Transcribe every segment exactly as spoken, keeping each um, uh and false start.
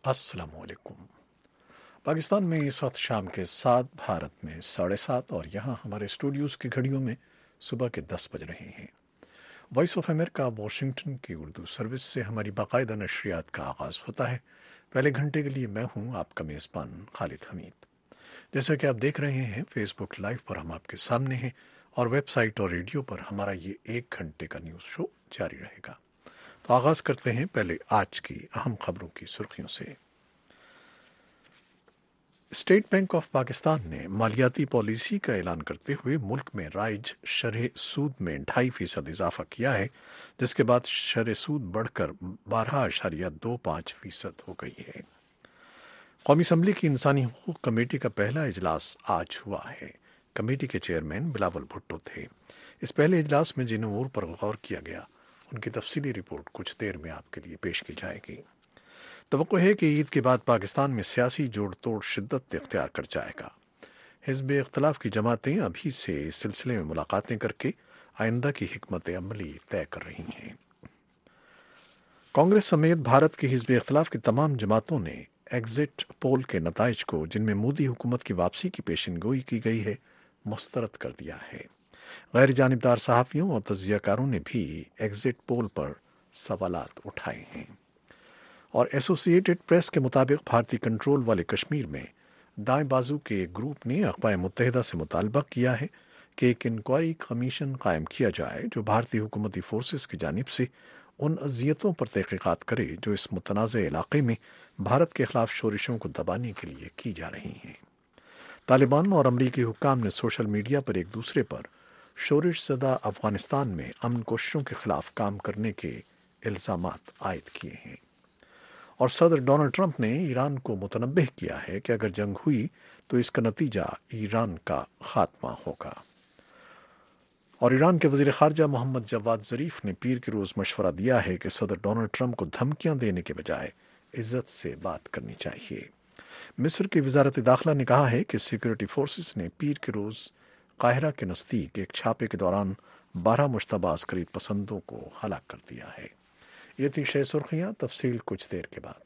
السلام علیکم۔ پاکستان میں اس وقت شام کے سات، بھارت میں ساڑھے سات، اور یہاں ہمارے اسٹوڈیوز کی گھڑیوں میں صبح کے دس بج رہے ہیں۔ وائس آف امریکہ واشنگٹن کی اردو سروس سے ہماری باقاعدہ نشریات کا آغاز ہوتا ہے۔ پہلے گھنٹے کے لیے میں ہوں آپ کا میزبان خالد حمید۔ جیسا کہ آپ دیکھ رہے ہیں، فیس بک لائیو پر ہم آپ کے سامنے ہیں، اور ویب سائٹ اور ریڈیو پر ہمارا یہ ایک گھنٹے کا نیوز شو جاری رہے گا۔ تو آغاز کرتے ہیں پہلے آج کی اہم خبروں کی سرخیوں سے۔ اسٹیٹ بینک آف پاکستان نے مالیاتی پالیسی کا اعلان کرتے ہوئے ملک میں رائج شرح سود میں ڈھائی فیصد اضافہ کیا ہے، جس کے بعد شرح سود بڑھ کر بارہ اشاریہ دو پانچ فیصد ہو گئی ہے۔ قومی اسمبلی کی انسانی حقوق کمیٹی کا پہلا اجلاس آج ہوا ہے۔ کمیٹی کے چیئرمین بلاول بھٹو تھے۔ اس پہلے اجلاس میں جن امور پر غور کیا گیا، ان کی تفصیلی رپورٹ کچھ دیر میں آپ کے لیے پیش کی جائے گی۔ توقع ہے کہ عید کے بعد پاکستان میں سیاسی جوڑ توڑ شدت اختیار کر جائے گا۔ حزب اختلاف کی جماعتیں ابھی سے اس سلسلے میں ملاقاتیں کر کے آئندہ کی حکمت عملی طے کر رہی ہیں۔ کانگریس سمیت بھارت کی حزب اختلاف کی تمام جماعتوں نے ایگزٹ پول کے نتائج کو، جن میں مودی حکومت کی واپسی کی پیشن گوئی کی گئی ہے، مسترد کر دیا ہے۔ غیر جانبدار صحافیوں اور تجزیہ کاروں نے بھی ایگزٹ پول پر سوالات اٹھائے ہیں۔ اور ایسوسی ایٹڈ پریس کے مطابق بھارتی کنٹرول والے کشمیر میں دائیں بازو کے ایک گروپ نے اقوام متحدہ سے مطالبہ کیا ہے کہ ایک انکوائری کمیشن قائم کیا جائے جو بھارتی حکومتی فورسز کی جانب سے ان اذیتوں پر تحقیقات کرے جو اس متنازع علاقے میں بھارت کے خلاف شورشوں کو دبانے کے لیے کی جا رہی ہیں۔ طالبان اور امریکی حکام نے سوشل میڈیا پر ایک دوسرے پر شورش زدہ افغانستان میں امن کوششوں کے خلاف کام کرنے کے الزامات عائد کیے ہیں۔ اور صدر ڈونلڈ ٹرمپ نے ایران کو متنبہ کیا ہے کہ اگر جنگ ہوئی تو اس کا نتیجہ ایران کا خاتمہ ہوگا۔ اور ایران کے وزیر خارجہ محمد جواد ظریف نے پیر کے روز مشورہ دیا ہے کہ صدر ڈونلڈ ٹرمپ کو دھمکیاں دینے کے بجائے عزت سے بات کرنی چاہیے۔ مصر کی وزارت داخلہ نے کہا ہے کہ سیکورٹی فورسز نے پیر کے روز قاہرہ کے نزدیک ایک چھاپے کے دوران بارہ مشتبہ عسکری پسندوں کو ہلاک کر دیا ہے۔ یہ تھی شہ سرخیاں، تفصیل کچھ دیر کے بعد۔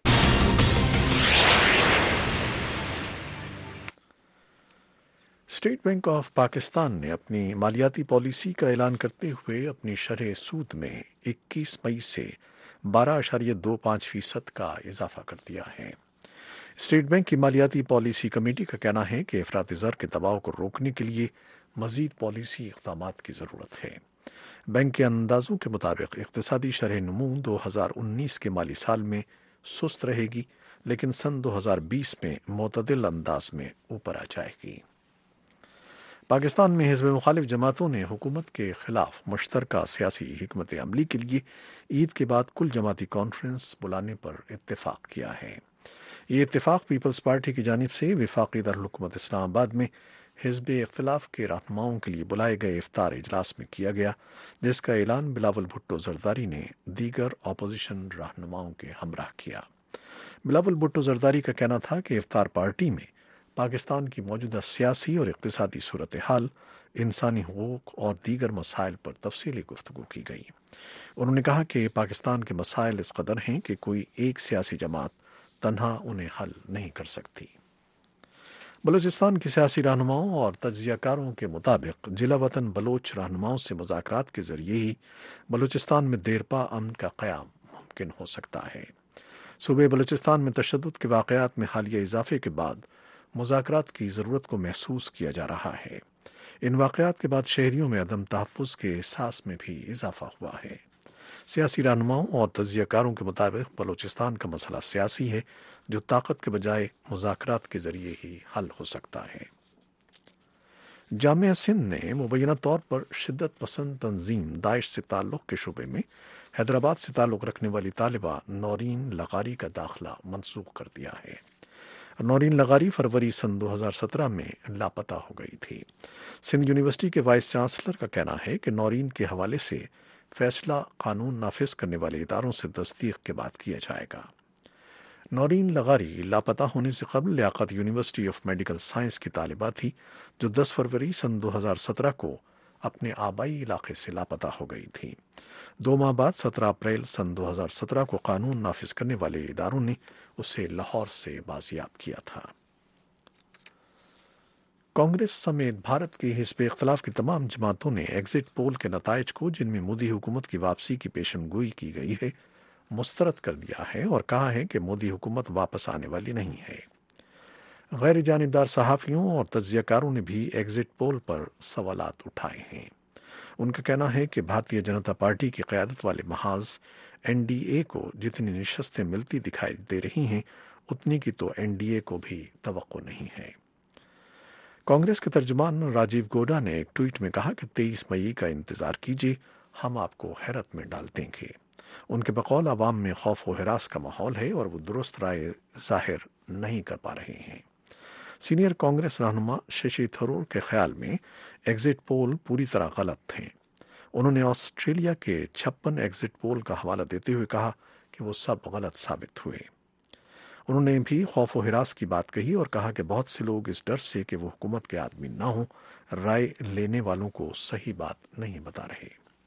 اسٹیٹ بینک آف پاکستان نے اپنی مالیاتی پالیسی کا اعلان کرتے ہوئے اپنی شرح سود میں اکیس مئی سے بارہ اشاریہ دو پانچ فیصد کا اضافہ کر دیا ہے۔ اسٹیٹ بینک کی مالیاتی پالیسی کمیٹی کا کہنا ہے کہ افراطی زر کے دباؤ کو روکنے کے لیے مزید پالیسی اقدامات کی ضرورت ہے۔ بینک کے اندازوں کے مطابق اقتصادی شرح نمو دو ہزار انیس کے مالی سال میں سست رہے گی، لیکن سن دو ہزار بیس میں معتدل انداز میں اوپر آ جائے گی۔ پاکستان میں حزب مخالف جماعتوں نے حکومت کے خلاف مشترکہ سیاسی حکمت عملی کے لیے عید کے بعد کل جماعتی کانفرنس بلانے پر اتفاق کیا ہے۔ یہ اتفاق پیپلز پارٹی کی جانب سے وفاقی دارالحکومت اسلام آباد میں حزب اختلاف کے رہنماؤں کے لیے بلائے گئے افطار اجلاس میں کیا گیا، جس کا اعلان بلاول بھٹو زرداری نے دیگر اپوزیشن رہنماؤں کے ہمراہ کیا۔ بلاول بھٹو زرداری کا کہنا تھا کہ افطار پارٹی میں پاکستان کی موجودہ سیاسی اور اقتصادی صورتحال، انسانی حقوق اور دیگر مسائل پر تفصیلی گفتگو کی گئی۔ انہوں نے کہا کہ پاکستان کے مسائل اس قدر ہیں کہ کوئی ایک سیاسی جماعت تنہا انہیں حل نہیں کر سکتی۔ بلوچستان کی سیاسی رہنماؤں اور تجزیہ کاروں کے مطابق جلا وطن بلوچ رہنماؤں سے مذاکرات کے ذریعے ہی بلوچستان میں دیرپا امن کا قیام ممکن ہو سکتا ہے۔ صوبے بلوچستان میں تشدد کے واقعات میں حالیہ اضافے کے بعد مذاکرات کی ضرورت کو محسوس کیا جا رہا ہے۔ ان واقعات کے بعد شہریوں میں عدم تحفظ کے احساس میں بھی اضافہ ہوا ہے۔ سیاسی رہنماؤں اور تجزیہ کاروں کے مطابق بلوچستان کا مسئلہ سیاسی ہے، جو طاقت کے بجائے مذاکرات کے ذریعے ہی حل ہو سکتا ہے۔ جامعہ سندھ نے مبینہ طور پر شدت پسند تنظیم داعش سے تعلق کے شعبے میں حیدرآباد سے تعلق رکھنے والی طالبہ نورین لغاری کا داخلہ منسوخ کر دیا ہے۔ نورین لغاری فروری سن دو ہزار سترہ میں لاپتہ ہو گئی تھی۔ سندھ یونیورسٹی کے وائس چانسلر کا کہنا ہے کہ نورین کے حوالے سے فیصلہ قانون نافذ کرنے والے اداروں سے تصدیق کے بعد کیا جائے گا۔ نورین لغاری لاپتہ ہونے سے قبل Liaquat university of medical science کی طالبہ تھی، جو دس فروری سن دو ہزار سترہ کو اپنے آبائی علاقے سے لاپتہ ہو گئی تھی۔ دو ماہ بعد سترہ اپریل سن دو ہزار سترہ کو قانون نافذ کرنے والے اداروں نے اسے لاہور سے بازیاب کیا تھا۔ کانگریس سمیت بھارت کے حزب اختلاف کی تمام جماعتوں نے ایگزٹ پول کے نتائج کو، جن میں مودی حکومت کی واپسی کی پیشن گوئی کی گئی ہے، مسترد کر دیا ہے اور کہا ہے کہ مودی حکومت واپس آنے والی نہیں ہے۔ غیر جانبدار صحافیوں اور تجزیہ کاروں نے بھی ایگزٹ پول پر سوالات اٹھائے ہیں۔ ان کا کہنا ہے کہ بھارتیہ جنتا پارٹی کی قیادت والے محاذ این ڈی اے کو جتنی نشستیں ملتی دکھائی دے رہی ہیں، اتنی کی تو این ڈی اے کو بھی توقع نہیں ہے۔ کانگریس کے ترجمان راجیو گوڈا نے ایک ٹویٹ میں کہا کہ تیئیس مئی کا انتظار کیجیے، ہم آپ کو حیرت میں ڈال دیں گے۔ ان کے بقول عوام میں خوف و ہراس کا ماحول ہے اور وہ درست رائے ظاہر نہیں کر پا رہے ہیں۔ سینئر کانگریس رہنما ششی تھرور کے خیال میں ایگزٹ پول پوری طرح غلط تھے۔ انہوں نے آسٹریلیا کے چھپن ایگزٹ پول کا حوالہ دیتے ہوئے کہا کہ وہ سب غلط ثابت ہوئے۔ انہوں نے بھی خوف و ہراس کی بات کہی اور کہا کہ بہت سے لوگ اس ڈر سے کہ وہ حکومت کے آدمی نہ ہوں، رائے لینے والوں کو صحیح بات نہیں بتا رہے۔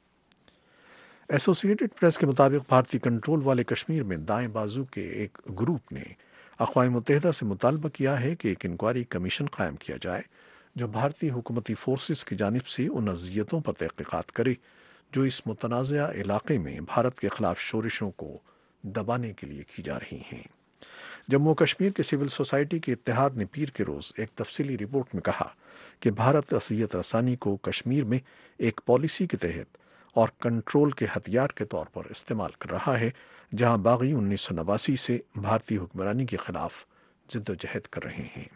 ایسوسی ایٹڈ پریس کے مطابق بھارتی کنٹرول والے کشمیر میں دائیں بازو کے ایک گروپ نے اقوام متحدہ سے مطالبہ کیا ہے کہ ایک انکوائری کمیشن قائم کیا جائے جو بھارتی حکومتی فورسز کی جانب سے ان اذیتوں پر تحقیقات کرے جو اس متنازع علاقے میں بھارت کے خلاف شورشوں کو دبانے کے لیے کی جا رہی ہیں۔ جموں و کشمیر کے سول سوسائٹی کے اتحاد نے پیر کے روز ایک تفصیلی رپورٹ میں کہا کہ بھارت اذیت رسانی کو کشمیر میں ایک پالیسی کے تحت اور کنٹرول کے ہتھیار کے طور پر استعمال کر رہا ہے، جہاں باغی انیس سو نواسی سے بھارتی حکمرانی کے خلاف جد و جہد کر رہے ہیں۔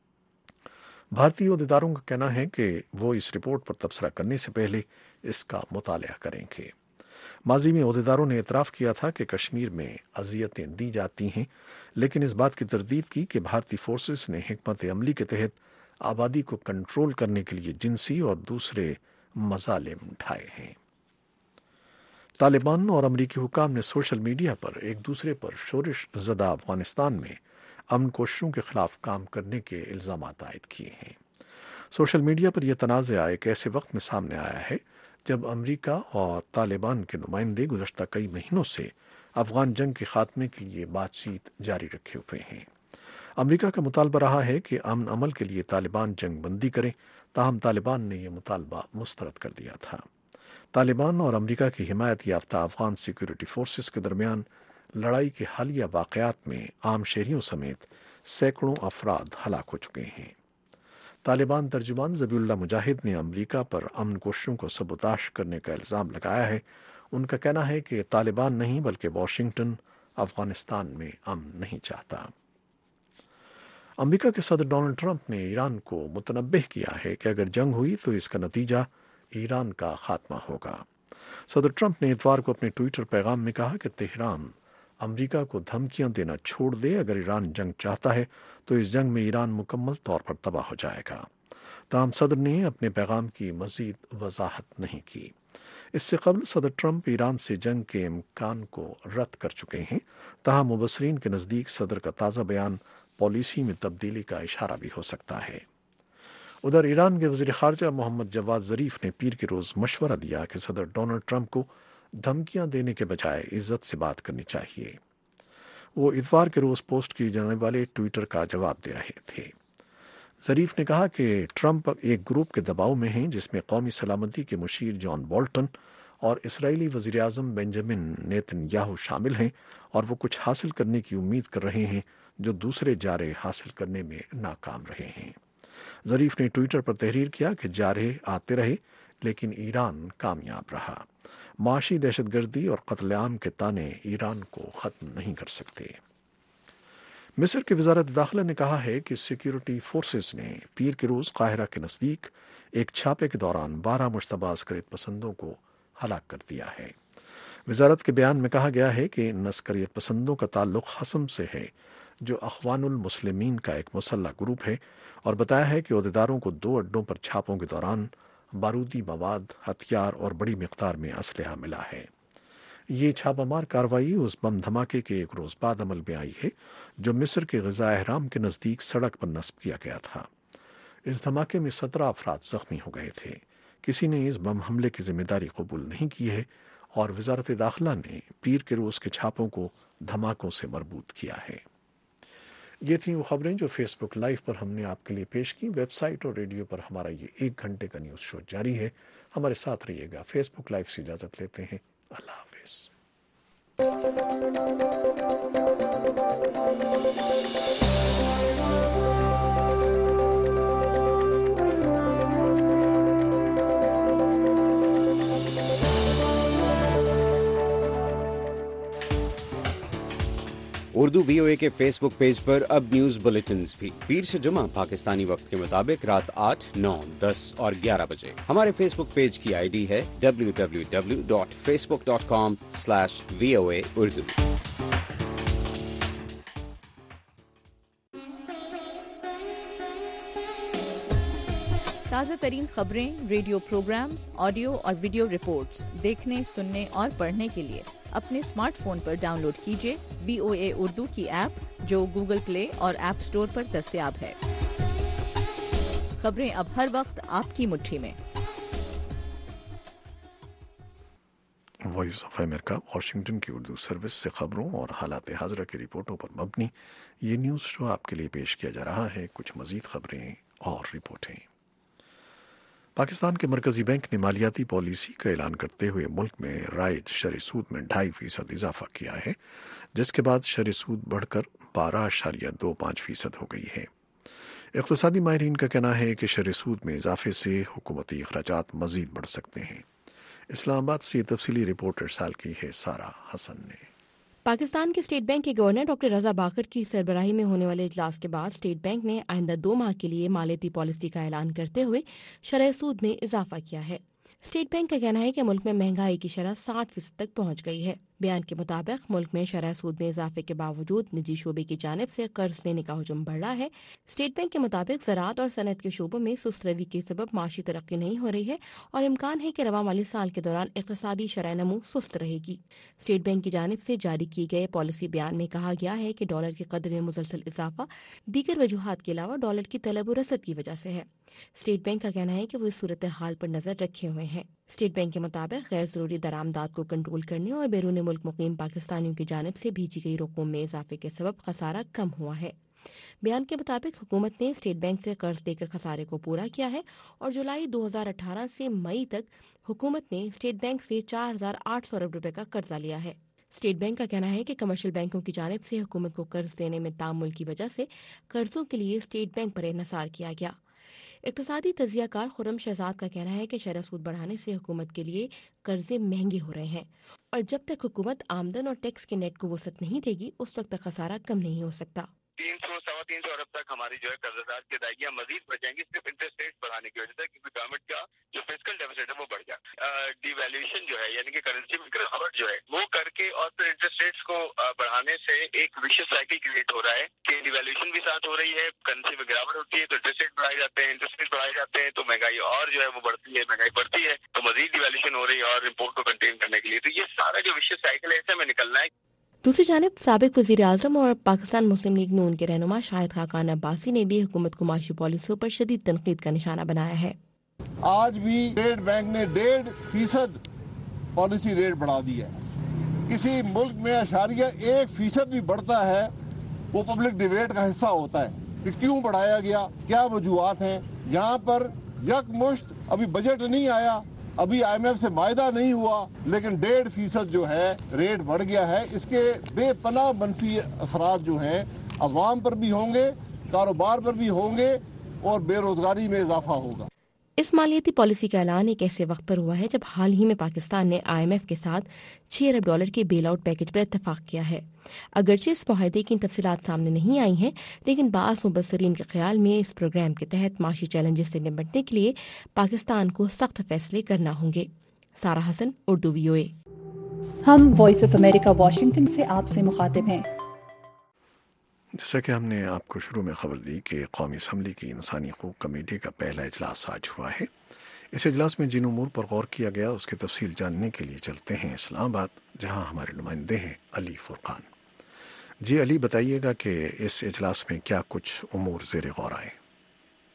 بھارتی عہدیداروں کا کہنا ہے کہ وہ اس رپورٹ پر تبصرہ کرنے سے پہلے اس کا مطالعہ کریں گے۔ ماضی میں عہدیداروں نے اعتراف کیا تھا کہ کشمیر میں اذیتیں دی جاتی ہیں، لیکن اس بات کی تردید کی کہ بھارتی فورسز نے حکمت عملی کے تحت آبادی کو کنٹرول کرنے کے لیے جنسی اور دوسرے مظالم اٹھائے ہیں۔ طالبان اور امریکی حکام نے سوشل میڈیا پر ایک دوسرے پر شورش زدہ افغانستان میں امن کوششوں کے خلاف کام کرنے کے الزامات عائد کیے ہیں۔ سوشل میڈیا پر یہ تنازع ایک ایسے وقت میں سامنے آیا ہے جب امریکہ اور طالبان کے نمائندے گزشتہ کئی مہینوں سے افغان جنگ کے خاتمے کے لیے بات چیت جاری رکھے ہوئے ہیں۔ امریکہ کا مطالبہ رہا ہے کہ امن عمل کے لیے طالبان جنگ بندی کریں، تاہم طالبان نے یہ مطالبہ مسترد کر دیا تھا۔ طالبان اور امریکہ کی حمایت یافتہ افغان سیکورٹی فورسز کے درمیان لڑائی کے حالیہ واقعات میں عام شہریوں سمیت سینکڑوں افراد ہلاک ہو چکے ہیں۔ طالبان ترجمان ذبیح اللہ مجاہد نے امریکہ پر امن کوششوں کو سبوتاش کرنے کا الزام لگایا ہے۔ ان کا کہنا ہے کہ طالبان نہیں بلکہ واشنگٹن افغانستان میں امن نہیں چاہتا۔ امریکہ کے صدر ڈونلڈ ٹرمپ نے ایران کو متنبہ کیا ہے کہ اگر جنگ ہوئی تو اس کا نتیجہ ایران کا خاتمہ ہوگا۔ صدر ٹرمپ نے اتوار کو اپنے ٹویٹر پیغام میں کہا کہ تہران امریکہ کو دھمکیاں دینا چھوڑ دے، اگر ایران جنگ چاہتا ہے تو اس جنگ میں ایران مکمل طور پر تباہ ہو جائے گا۔ تاہم صدر نے اپنے پیغام کی مزید وضاحت نہیں کی۔ اس سے قبل صدر ٹرمپ ایران سے جنگ کے امکان کو رد کر چکے ہیں، تاہم مبصرین کے نزدیک صدر کا تازہ بیان پالیسی میں تبدیلی کا اشارہ بھی ہو سکتا ہے۔ ادھر ایران کے وزیر خارجہ محمد جواد ظریف نے پیر کے روز مشورہ دیا کہ صدر ڈونلڈ ٹرمپ کو دھمکیاں دینے کے بجائے عزت سے بات کرنی چاہیے۔ وہ اتوار کے روز پوسٹ کیے جانے والے ٹویٹر کا جواب دے رہے تھے۔ ظریف نے کہا کہ ٹرمپ ایک گروپ کے دباؤ میں ہیں جس میں قومی سلامتی کے مشیر جان بولٹن اور اسرائیلی وزیر اعظم بنجامن نیتن یاہو شامل ہیں، اور وہ کچھ حاصل کرنے کی امید کر رہے ہیں جو دوسرے جارحے حاصل کرنے میں ناکام رہے ہیں۔ ظریف نے ٹویٹر پر تحریر کیا کہ جارحے آتے رہے لیکن ایران کامیاب رہا۔ معاشی دہشت گردی اور قتل عام کے تانے ایران کو ختم نہیں کر سکتے۔ مصر کی وزارت داخلہ نے کہا ہے کہ سیکیورٹی فورسز نے پیر کے روز قاہرہ کے نزدیک ایک چھاپے کے دوران بارہ مشتبہ عسکریت پسندوں کو ہلاک کر دیا ہے۔ وزارت کے بیان میں کہا گیا ہے کہ ان عسکریت پسندوں کا تعلق حسم سے ہے، جو اخوان المسلمین کا ایک مسلح گروپ ہے، اور بتایا ہے کہ عہدیداروں کو دو اڈوں پر چھاپوں کے دوران بارودی مواد، ہتھیار اور بڑی مقدار میں اسلحہ ملا ہے۔ یہ چھاپہ مار کارروائی اس بم دھماکے کے ایک روز بعد عمل میں آئی ہے جو مصر کے غزہ اہرام کے نزدیک سڑک پر نصب کیا گیا تھا۔ اس دھماکے میں سترہ افراد زخمی ہو گئے تھے۔ کسی نے اس بم حملے کی ذمہ داری قبول نہیں کی ہے اور وزارت داخلہ نے پیر کے روز کے چھاپوں کو دھماکوں سے مربوط کیا ہے۔ یہ تھیں وہ خبریں جو فیس بک لائیو پر ہم نے آپ کے لیے پیش کی۔ ویب سائٹ اور ریڈیو پر ہمارا یہ ایک گھنٹے کا نیوز شو جاری ہے، ہمارے ساتھ رہیے گا۔ فیس بک لائیو سے اجازت لیتے ہیں، اللہ حافظ۔ اردو وی او اے کے فیس بک پیج پر اب نیوز بلیٹنز بھی پیر سے جمعہ پاکستانی وقت کے مطابق رات آٹھ، نو، دس اور گیارہ بجے۔ ہمارے فیس بک پیج کی آئی ڈی ہے W W W dot Facebook dot com slash V O A Urdu. تازہ ترین خبریں، ریڈیو پروگرامز، آڈیو اور ویڈیو رپورٹس دیکھنے، سننے اور پڑھنے کے لیے اپنے اسمارٹ فون پر ڈاؤن لوڈ کیجیے وی او اے اردو کی ایپ، جو گوگل پلے اور ایپ اسٹور پر دستیاب ہے۔ خبریں اب ہر وقت آپ کی مٹھی میں۔ وائس آف امریکہ واشنگٹن کی اردو سروس سے خبروں اور حالات حاضرہ کی رپورٹوں پر مبنی یہ نیوز شو آپ کے لیے پیش کیا جا رہا ہے۔ کچھ مزید خبریں اور رپورٹیں۔ پاکستان کے مرکزی بینک نے مالیاتی پالیسی کا اعلان کرتے ہوئے ملک میں رائج شرح سود میں ڈھائی فیصد اضافہ کیا ہے، جس کے بعد شرح سود بڑھ کر بارہ اشاریہ دو پانچ فیصد ہو گئی ہے۔ اقتصادی ماہرین کا کہنا ہے کہ شرح سود میں اضافے سے حکومتی اخراجات مزید بڑھ سکتے ہیں۔ اسلام آباد سے تفصیلی رپورٹ ارسال کی ہے سارہ حسن نے۔ پاکستان کے اسٹیٹ بینک کے گورنر ڈاکٹر رضا باقر کی سربراہی میں ہونے والے اجلاس کے بعد اسٹیٹ بینک نے آئندہ دو ماہ کے لیے مالیاتی پالیسی کا اعلان کرتے ہوئے شرح سود میں اضافہ کیا ہے۔ اسٹیٹ بینک کا کہنا ہے کہ ملک میں مہنگائی کی شرح ساٹھ فیصد تک پہنچ گئی ہے۔ بیان کے مطابق ملک میں شرح سود میں اضافے کے باوجود نجی شعبے کی جانب سے قرض لینے کا ہجوم بڑھ رہا ہے۔ اسٹیٹ بینک کے مطابق زراعت اور صنعت کے شعبوں میں سست روی کے سبب معاشی ترقی نہیں ہو رہی ہے اور امکان ہے کہ رواں مالی سال کے دوران اقتصادی شرح نمو سست رہے گی۔ اسٹیٹ بینک کی جانب سے جاری کیے گئے پالیسی بیان میں کہا گیا ہے کہ ڈالر کی قدر میں مسلسل اضافہ دیگر وجوہات کے علاوہ ڈالر کی طلب و رسد کی وجہ سے ہے۔ اسٹیٹ بینک کا کہنا ہے کہ وہ اس صورتحال پر نظر رکھے ہوئے ہیں۔ اسٹیٹ بینک کے مطابق غیر ضروری درآمدات کو کنٹرول کرنے اور بیرون ملک مقیم پاکستانیوں کی جانب سے بھیجی گئی رقوم میں اضافے کے سبب خسارہ کم ہوا ہے۔ بیان کے مطابق حکومت نے اسٹیٹ بینک سے قرض لے کر خسارے کو پورا کیا ہے اور جولائی دو ہزار اٹھارہ سے مئی تک حکومت نے اسٹیٹ بینک سے چار ہزار آٹھ سو ارب روپے کا قرضہ لیا ہے۔ اسٹیٹ بینک کا کہنا ہے کہ کمرشل بینکوں کی جانب سے حکومت کو قرض دینے میں تعامل کی وجہ سے قرضوں کے لیے اسٹیٹ بینک پر انحصار کیا گیا۔ اقتصادی تجزیہ کار خرم شہزاد کا کہنا ہے کہ شرح سود بڑھانے سے حکومت کے لیے قرضے مہنگے ہو رہے ہیں اور جب تک حکومت آمدن اور ٹیکس کے نیٹ کو وسعت نہیں دے گی اس وقت تک خسارہ کم نہیں ہو سکتا۔ تین سو سوا تین سو ارب تک ہماری جو ہے قرض دار کی ادائیگیاں مزید بڑھ جائیں گی، صرف انٹرسٹ ریٹ بڑھانے کی وجہ سے، کیونکہ گورنمنٹ کا جو فسکل ڈیفیسٹ ہے وہ بڑھ جائے۔ ڈی ویلیویشن جو ہے یعنی کہ کرنسی میں گراوٹ جو ہے وہ کر کے اور پھر انٹرسٹ ریٹس کو بڑھانے سے ایک ویشیس سائیکل کریٹ ہو رہا ہے کہ ڈی ویلیویشن بھی ساتھ ہو رہی ہے، کرنسی میں گراوٹ ہوتی ہے تو انٹرسٹ ریٹ بڑھائے جاتے ہیں، انٹرسٹ ریٹ بڑھائے جاتے ہیں تو مہنگائی اور جو ہے وہ بڑھتی ہے، مہنگائی بڑھتی ہے تو مزید ڈی ویلیویشن ہو رہی ہے اور امپورٹ کو کنٹین کرنے کے لیے، تو یہ سارا جو ویشیس سائیکل ہے اس سے ہمیں نکلنا ہے۔ دوسری جانب سابق وزیر اعظم اور پاکستان مسلم لیگ نون کے رہنما شاہد خاقان عباسی نے بھی حکومت کو معاشی پالیسیوں پر شدید تنقید کا نشانہ بنایا ہے۔ آج بھی اسٹیٹ بینک نے ڈیڑھ فیصد پالیسی ریٹ بڑھا دی ہے۔ کسی ملک میں اشاریہ ایک فیصد بھی بڑھتا ہے وہ پبلک ڈیبیٹ کا حصہ ہوتا ہے کہ کیوں بڑھایا گیا، کیا وجوہات ہیں۔ یہاں پر یک مشت ابھی بجٹ نہیں آیا، ابھی آئی ایم ایف سے معاہدہ نہیں ہوا، لیکن ڈیڑھ فیصد جو ہے ریٹ بڑھ گیا ہے۔ اس کے بے پناہ منفی اثرات جو ہیں عوام پر بھی ہوں گے، کاروبار پر بھی ہوں گے اور بے روزگاری میں اضافہ ہوگا۔ اس مالیاتی پالیسی کا اعلان ایک ایسے وقت پر ہوا ہے جب حال ہی میں پاکستان نے آئی ایم ایف کے ساتھ چھ ارب ڈالر کے بیل آؤٹ پیکج پر اتفاق کیا ہے۔ اگرچہ اس معاہدے کی تفصیلات سامنے نہیں آئی ہیں، لیکن بعض مبصرین کے خیال میں اس پروگرام کے تحت معاشی چیلنجز سے نمٹنے کے لیے پاکستان کو سخت فیصلے کرنا ہوں گے۔ سارہ حسن، اردو وی او اے۔ ہم وائس آف امریکہ واشنگٹن سے آپ سے مخاطب ہیں۔ جیسا کہ ہم نے آپ کو شروع میں خبر دی کہ قومی اسمبلی کی انسانی حقوق کمیٹی کا پہلا اجلاس آج ہوا ہے۔ اس اجلاس میں جن امور پر غور کیا گیا اس کی تفصیل جاننے کے لیے چلتے ہیں اسلام آباد، جہاں ہمارے نمائندے ہیں علی فرقان۔ جی علی، بتائیے گا کہ اس اجلاس میں کیا کچھ امور زیر غور آئے؟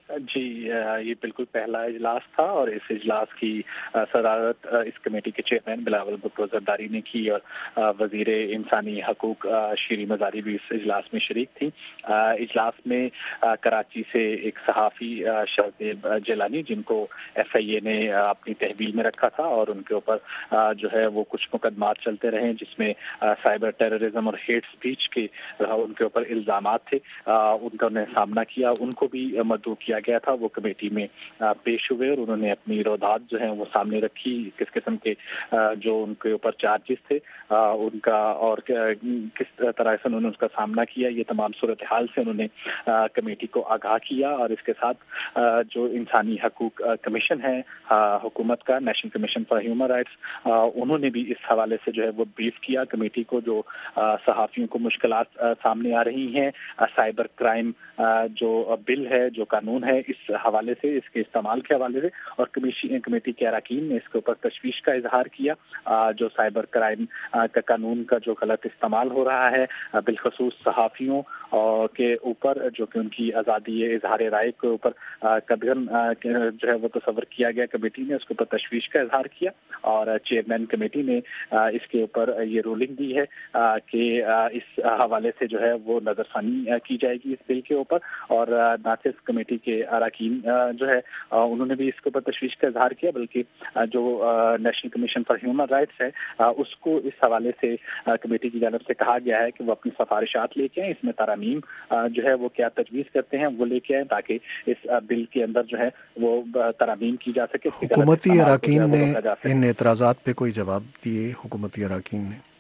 جی یہ بالکل پہلا اجلاس تھا اور اس اجلاس کی صدارت اس کمیٹی کے چیئرمین بلاول بھٹو زرداری نے کی اور وزیر انسانی حقوق شیریں مزاری بھی اس اجلاس میں شریک تھی. اجلاس میں کراچی سے ایک صحافی شہزیب جیلانی جن کو ایف آئی اے نے اپنی تحویل میں رکھا تھا اور ان کے اوپر جو ہے وہ کچھ مقدمات چلتے رہے جس میں سائبر ٹیررزم اور ہیٹ اسپیچ کے ان کے اوپر الزامات تھے, ان کا انہیں سامنا کیا, ان کو بھی مدعو کیا گیا تھا. وہ کمیٹی میں پیش ہوئے اور انہوں نے اپنی روایات جو ہیں وہ سامنے رکھی, کس قسم کے جو ان کے اوپر چارجز تھے ان کا اور کس طرح سے انہوں نے اس کا سامنا کیا. یہ تمام صورتحال سے انہوں نے کمیٹی کو آگاہ کیا اور اس کے ساتھ جو انسانی حقوق کمیشن ہے حکومت کا, national commission for human rights, انہوں نے بھی اس حوالے سے جو ہے وہ بریف کیا کمیٹی کو. جو صحافیوں کو مشکلات سامنے آ رہی ہیں, سائبر کرائم جو بل ہے, جو قانون ہے, اس حوالے سے, اس کے استعمال کے حوالے سے, اور کمیٹی کے اراکین نے اس کے اوپر تشویش کا اظہار کیا. جو سائبر کرائم کا قانون کا جو غلط استعمال ہو رہا ہے بالخصوص صحافیوں کے اوپر, جو کہ ان کی آزادی اظہار رائے کے اوپر قدغن جو ہے وہ تصور کیا گیا, کمیٹی نے اس کے اوپر تشویش کا اظہار کیا اور چیئرمین کمیٹی نے اس کے اوپر یہ رولنگ دی ہے کہ اس حوالے سے جو ہے وہ نظر ثانی کی جائے گی اس بل کے اوپر. اور نہ صرف کمیٹی کے اراکین جو ہے انہوں نے بھی اس کے اوپر تشویش کا اظہار کیا, بلکہ جو national commission for human rights ہے اس کو اس حوالے سے کمیٹی کی جانب سے کہا گیا ہے کہ وہ اپنی سفارشات لے کے آئیں, اس میں ترامیم جو ہے وہ کیا تجویز کرتے ہیں وہ لے کے آئیں تاکہ اس بل کے اندر جو ہے وہ ترامیم کی جا سکے. حکومتی اراکین نے ان اعتراضات پہ کوئی جواب دیے؟ حکومتی اراکین نے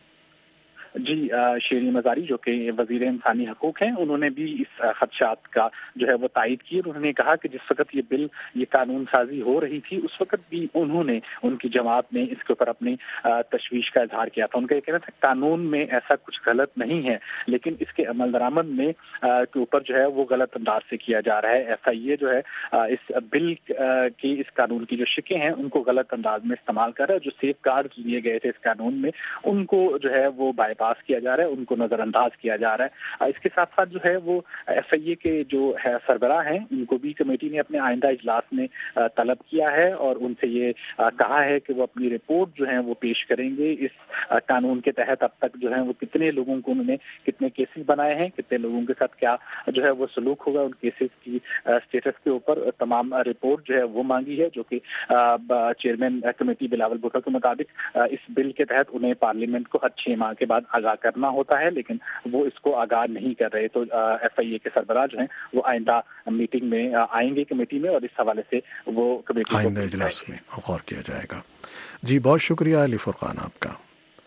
جی شیریں مزاری جو کہ وزیر انسانی حقوق ہیں, انہوں نے بھی اس خدشات کا جو ہے وہ تائید کی. انہوں نے کہا کہ جس وقت یہ بل یہ قانون سازی ہو رہی تھی اس وقت بھی انہوں نے, ان کی جماعت نے اس کے اوپر اپنی تشویش کا اظہار کیا تھا. ان کا یہ کہنا تھا قانون میں ایسا کچھ غلط نہیں ہے, لیکن اس کے عمل درآمد میں کے اوپر جو ہے وہ غلط انداز سے کیا جا رہا ہے. ایف آئی اے جو ہے اس بل کی, اس قانون کی جو شقیں ہیں ان کو غلط انداز میں استعمال کر رہا ہے. جو سیف گارڈ لیے گئے تھے اس قانون میں ان کو جو ہے وہ بائی پاس کیا جا رہا ہے, ان کو نظر انداز کیا جا رہا ہے. اس کے ساتھ ساتھ جو ہے وہ ایف آئی اے کے جو ہے سربراہ ہیں ان کو بھی کمیٹی نے اپنے آئندہ اجلاس میں طلب کیا ہے اور ان سے یہ کہا ہے کہ وہ اپنی رپورٹ جو ہے وہ پیش کریں گے. اس قانون کے تحت اب تک جو ہے وہ کتنے لوگوں کو انہوں نے کتنے کیسز بنائے ہیں, کتنے لوگوں کے ساتھ کیا جو ہے وہ سلوک ہوگا, ان کیسز کی اسٹیٹس کے اوپر تمام رپورٹ جو ہے وہ مانگی ہے, جو کہ چیئرمین کمیٹی بلاول بھٹو کے مطابق اس بل کے تحت انہیں پارلیمنٹ کو ہر چھ ماہ کے بعد آگاہ کرنا ہوتا ہے, لیکن وہ اس کو آگاہ نہیں کر رہے. تو ایف آئی اے کے سربراہ جو ہیں وہ آئندہ میٹنگ میں آئیں گے کمیٹی میں اور اس حوالے سے وہ کمیٹی آئندہ اجلاس میں غور کیا جائے گا. جی بہت شکریہ علی فرقان آپ کا.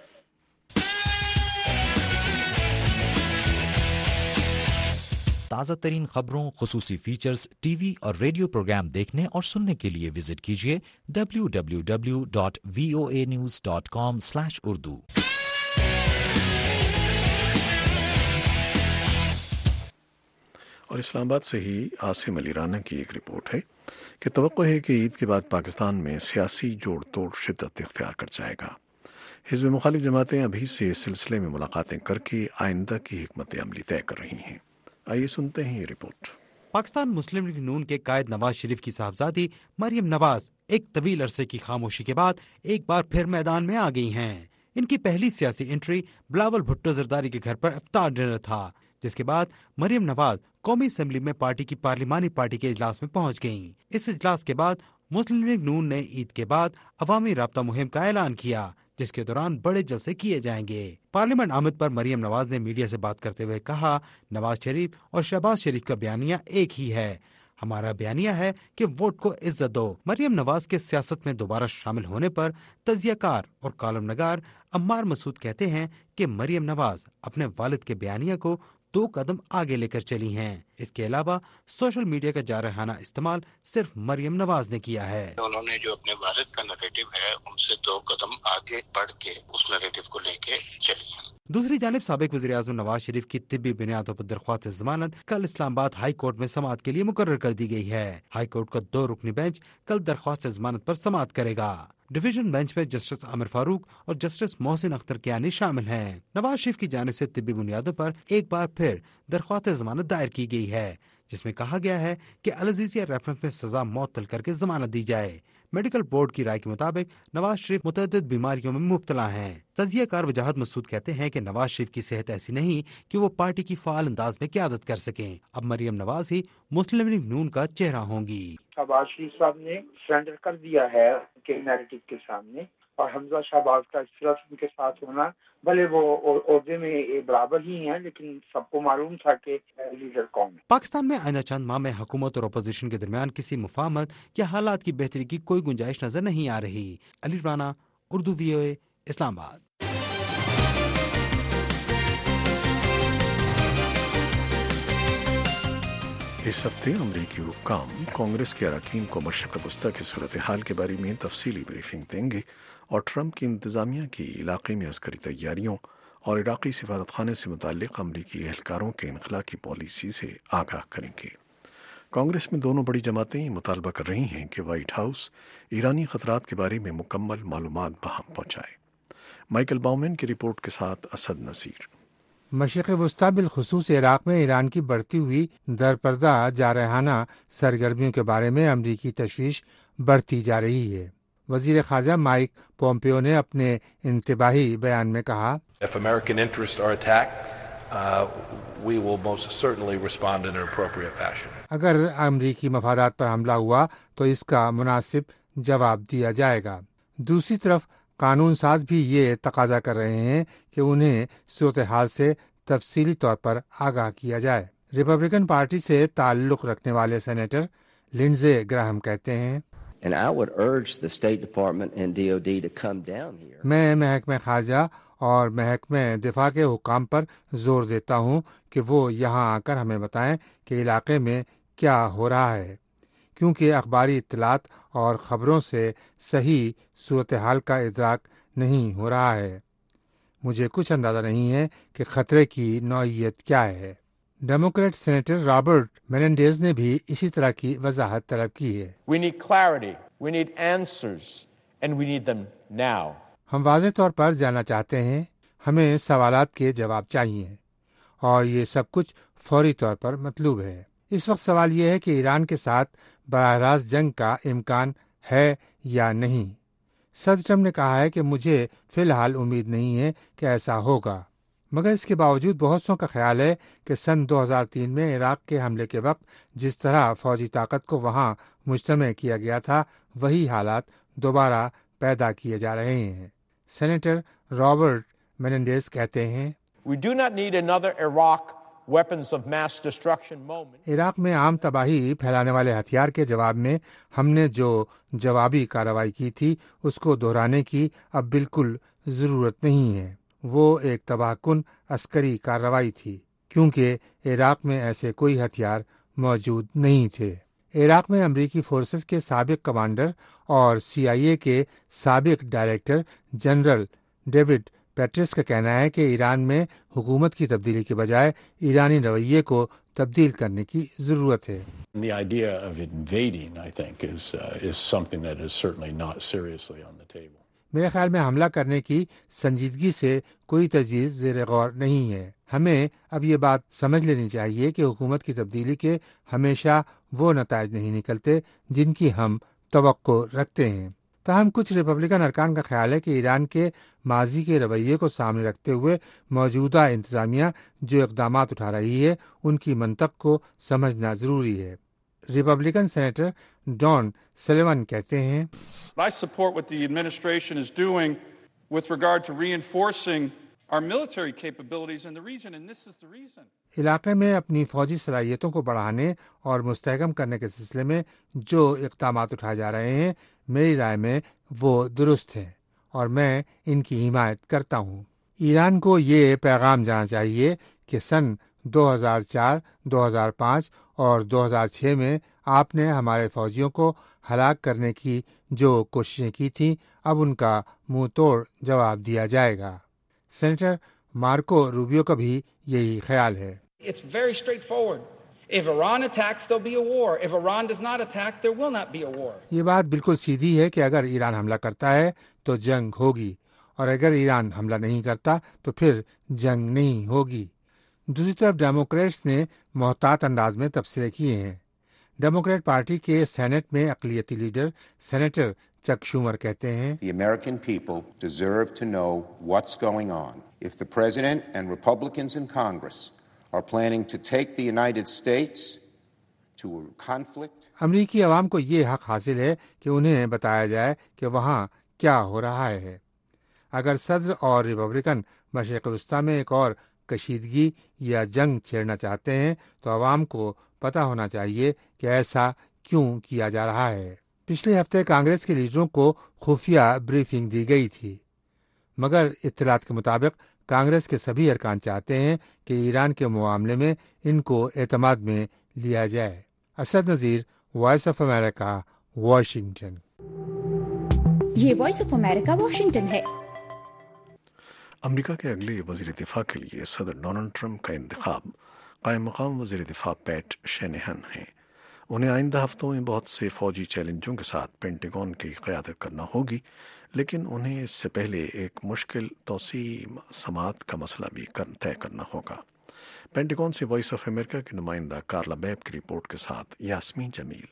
تازہ ترین خبروں, خصوصی فیچرز, ٹی وی اور ریڈیو پروگرام دیکھنے اور سننے کے لیے وزٹ کیجیے W W W dot V O A news dot com slash Urdu. اور اسلام آباد سے ہی عاصم علی رانا کی ایک رپورٹ ہے کہ توقع ہے کہ عید کے بعد پاکستان میں سیاسی جوڑ توڑ شدت اختیار کر جائے گا. حزب مخالف جماعتیں ابھی سے اس سلسلے میں ملاقاتیں کر کے آئندہ کی حکمت عملی طے کر رہی ہیں. آئیے سنتے ہیں یہ رپورٹ. پاکستان مسلم لیگ نون کے قائد نواز شریف کی صاحبزادی مریم نواز ایک طویل عرصے کی خاموشی کے بعد ایک بار پھر میدان میں آ گئی ہیں. ان کی پہلی سیاسی انٹری بلاول بھٹو زرداری کے گھر پر افطار ڈنر تھا, جس کے بعد مریم نواز قومی اسمبلی میں پارٹی کی پارلیمانی پارٹی کے اجلاس میں پہنچ گئیں. اس اجلاس کے بعد مسلم لیگ نون نے عید کے بعد عوامی رابطہ مہم کا اعلان کیا, جس کے دوران بڑے جلسے کیے جائیں گے. پارلیمنٹ آمد پر مریم نواز نے میڈیا سے بات کرتے ہوئے کہا, نواز شریف اور شہباز شریف کا بیانیہ ایک ہی ہے, ہمارا بیانیہ ہے کہ ووٹ کو عزت دو. مریم نواز کے سیاست میں دوبارہ شامل ہونے پر تجزیہ کار اور کالم نگار عمار مسعود کہتے ہیں کہ مریم نواز اپنے والد کے بیانیہ کو دو قدم آگے لے کر چلی ہیں. اس کے علاوہ سوشل میڈیا کا جارحانہ استعمال صرف مریم نواز نے کیا ہے. انہوں نے جو اپنے والد کا نریٹو ہے ان سے دو قدم آگے بڑھ کے اس نریٹو کو لے کے چلی ہیں. دوسری جانب سابق وزیر اعظم نواز شریف کی طبی بنیادوں پر درخواست ضمانت کل اسلام آباد ہائی کورٹ میں سماعت کے لیے مقرر کر دی گئی ہے. ہائی کورٹ کا دو رکنی بینچ کل درخواست ضمانت پر سماعت کرے گا. ڈویژن بینچ میں جسٹس عامر فاروق اور جسٹس محسن اختر کیانی شامل ہیں. نواز شریف کی جانب سے طبی بنیادوں پر ایک بار پھر درخواست ضمانت دائر کی گئی ہے, جس میں کہا گیا ہے کہ العزیزیہ ریفرنس میں سزا معطل کر کے ضمانت دی جائے۔ میڈیکل بورڈ کی رائے کے مطابق نواز شریف متعدد بیماریوں میں مبتلا ہیں۔ تجزیہ کار وجاہت مسعود کہتے ہیں کہ نواز شریف کی صحت ایسی نہیں کہ وہ پارٹی کی فعال انداز میں قیادت کر سکیں۔ اب مریم نواز ہی مسلم لیگ نون کا چہرہ ہوں گی۔ شہباز شریف صاحب نے سرنڈر کر دیا ہے ان کے نیریٹو کے سامنے، اور حمزہ شہباز کا اس طرح ان کے ساتھ ہونا، بھلے وہ عہدے میں برابر ہی ہیں لیکن سب کو معلوم تھا کہ لیڈر کون ہے۔ پاکستان میں آئندہ چند ماہ میں حکومت اور اپوزیشن کے درمیان کسی مفاہمت یا حالات کی بہتری کی کوئی گنجائش نظر نہیں آ رہی۔ علی رانا، اردو وی او اے، اسلام آباد۔ اس ہفتے امریکی حکام کانگریس کے اراکین کو مشرق وسطی کی صورتحال کے بارے میں تفصیلی بریفنگ دیں گے اور ٹرمپ کی انتظامیہ کی علاقے میں عسکری تیاریوں اور عراقی سفارت خانے سے متعلق امریکی اہلکاروں کے انخلا کی پالیسی سے آگاہ کریں گے۔ کانگریس میں دونوں بڑی جماعتیں مطالبہ کر رہی ہیں کہ وائٹ ہاؤس ایرانی خطرات کے بارے میں مکمل معلومات بہم پہنچائے۔ مائیکل باؤمن کی رپورٹ کے ساتھ اسد نصیر۔ مشرق وسطی بالخصوص عراق میں ایران کی بڑھتی ہوئی درپردہ جارحانہ سرگرمیوں کے بارے میں امریکی تشویش بڑھتی جا رہی ہے۔ وزیر خارجہ مائک پومپیو نے اپنے انتباہی بیان میں کہا، If American interests are attacked, uh, we will most certainly respond in an appropriate fashion. اگر امریکی مفادات پر حملہ ہوا تو اس کا مناسب جواب دیا جائے گا۔ دوسری طرف قانون ساز بھی یہ تقاضا کر رہے ہیں کہ انہیں صورتحال سے تفصیلی طور پر آگاہ کیا جائے۔ ریپبلکن پارٹی سے تعلق رکھنے والے سینیٹر لنزے گراہم کہتے ہیں، And I would urge the State Department and D O D to come down here. میں محکمہ خارجہ اور محکمہ دفاع کے حکام پر زور دیتا ہوں کہ وہ یہاں آ کر ہمیں بتائیں کہ علاقے میں کیا ہو رہا ہے، کیونکہ اخباری اطلاعات اور خبروں سے صحیح صورتحال کا ادراک نہیں ہو رہا ہے۔ مجھے کچھ اندازہ نہیں ہے کہ خطرے کی نوعیت کیا ہے۔ ڈیموکریٹ سینیٹر رابرٹ میننڈیز نے بھی اسی طرح کی وضاحت طلب کی ہے۔ We need clarity, we need answers, and we need them now. ہم واضح طور پر جاننا چاہتے ہیں، ہمیں سوالات کے جواب چاہیے، اور یہ سب کچھ فوری طور پر مطلوب ہے۔ اس وقت سوال یہ ہے کہ ایران کے ساتھ براہ راست جنگ کا امکان ہے یا نہیں۔ صدر ٹرمپ نے کہا ہے کہ مجھے فی الحال امید نہیں ہے کہ ایسا ہوگا، مگر اس کے باوجود بہت سو کا خیال ہے کہ سن دو ہزار تین میں عراق کے حملے کے وقت جس طرح فوجی طاقت کو وہاں مجتمع کیا گیا تھا، وہی حالات دوبارہ پیدا کیے جا رہے ہیں۔ سینیٹر رابرٹ میننڈیز کہتے ہیں، We do not need another Iraq weapons of mass destruction moment. Iraq میں عام تباہی پھیلانے والے ہتھیار کے جواب میں ہم نے جو جوابی کارروائی کی تھی اس کو دہرانے کی اب بالکل ضرورت نہیں ہے۔ وہ ایک تباہ کن عسکری کارروائی تھی، کیونکہ عراق میں ایسے کوئی ہتھیار موجود نہیں تھے۔ عراق میں امریکی فورسز کے سابق کمانڈر اور سی آئی اے کے سابق ڈائریکٹر جنرل ڈیوڈ پیٹرس کا کہنا ہے کہ ایران میں حکومت کی تبدیلی کے بجائے ایرانی رویے کو تبدیل کرنے کی ضرورت ہے۔ The idea of invading, I think, is uh, is something that is certainly not seriously on the table. میرے خیال میں حملہ کرنے کی سنجیدگی سے کوئی تجویز زیر غور نہیں ہے۔ ہمیں اب یہ بات سمجھ لینی چاہیے کہ حکومت کی تبدیلی کے ہمیشہ وہ نتائج نہیں نکلتے جن کی ہم توقع رکھتے ہیں۔ تاہم کچھ ریپبلکن ارکان کا خیال ہے کہ ایران کے ماضی کے رویے کو سامنے رکھتے ہوئے موجودہ انتظامیہ جو اقدامات اٹھا رہی ہے ان کی منطق کو سمجھنا ضروری ہے۔ ریپبلکن سینیٹر ڈان سلیون کہتے ہیں، I support what the administration is doing with regard to reinforcing our military capabilities in the region, and this is the reason. علاقے میں اپنی فوجی صلاحیتوں کو بڑھانے اور مستحکم کرنے کے سلسلے میں جو اقدامات اٹھائے جا رہے ہیں میری رائے میں وہ درست ہیں اور میں ان کی حمایت کرتا ہوں۔ ایران کو یہ پیغام جانا چاہیے کہ سن دو ہزار چار، دو ہزار پانچ اور دو ہزار چھ میں آپ نے ہمارے فوجیوں کو ہلاک کرنے کی جو کوششیں کی تھیں اب ان کا منہ توڑ جواب دیا جائے گا۔ سینیٹر مارکو روبیو کا بھی یہی خیال ہے۔ It's very straightforward. If Iran attacks, there'll be a war. If Iran does not attack, there will not be a war. یہ بات بالکل سیدھی ہے کہ اگر ایران حملہ کرتا ہے تو جنگ ہوگی، اور اگر ایران حملہ نہیں کرتا تو پھر جنگ نہیں ہوگی۔ दूसरी तरफ डेमोक्रेट्स ने मोहतात अंदाज में तबसरे किए हैं। डेमोक्रेट पार्टी के सेनेट में अक़लियती लीडर सेनेटर चक शूमर कहते हैं, The American people deserve to know what's going on. If the president and Republicans in Congress are planning to take the United States to a conflict. अमरीकी अवाम को ये हक हासिल है कि उन्हें बताया जाए कि वहाँ क्या हो रहा है। अगर सदर और रिपब्लिकन मशरिक़ वस्ता में एक और कशीदगी या जंग छेड़ना चाहते हैं तो अवाम को पता होना चाहिए कि ऐसा क्यों किया जा रहा है। पिछले हफ्ते कांग्रेस के लीडरों को खुफिया ब्रीफिंग दी गई थी, मगर इत्तलात के मुताबिक कांग्रेस के सभी अरकान चाहते हैं कि ईरान के मामले में इनको एतमाद में लिया जाए। Asad Nazir, Voice of America, Washington. ये वॉइस ऑफ अमेरिका वाशिंगटन है। अमेरिका के अगले वज़ीर दिफा के लिए सदर डोनाल्ड ट्रंप का इंतखाब कायम मकाम वज़ीर दिफा पैट शैनहन हैं। उन्हें आइंदा हफ्तों में बहुत से फौजी चैलेंजों के साथ पेंटागन की क़यादत करना होगी, लेकिन उन्हें इससे पहले एक मुश्किल तोसी समात का मसला भी कर, तय करना होगा। पेंटागन से वॉइस ऑफ अमेरिका की नुमाइंदा कार्ला बैब की रिपोर्ट के साथ यास्मीन जमील।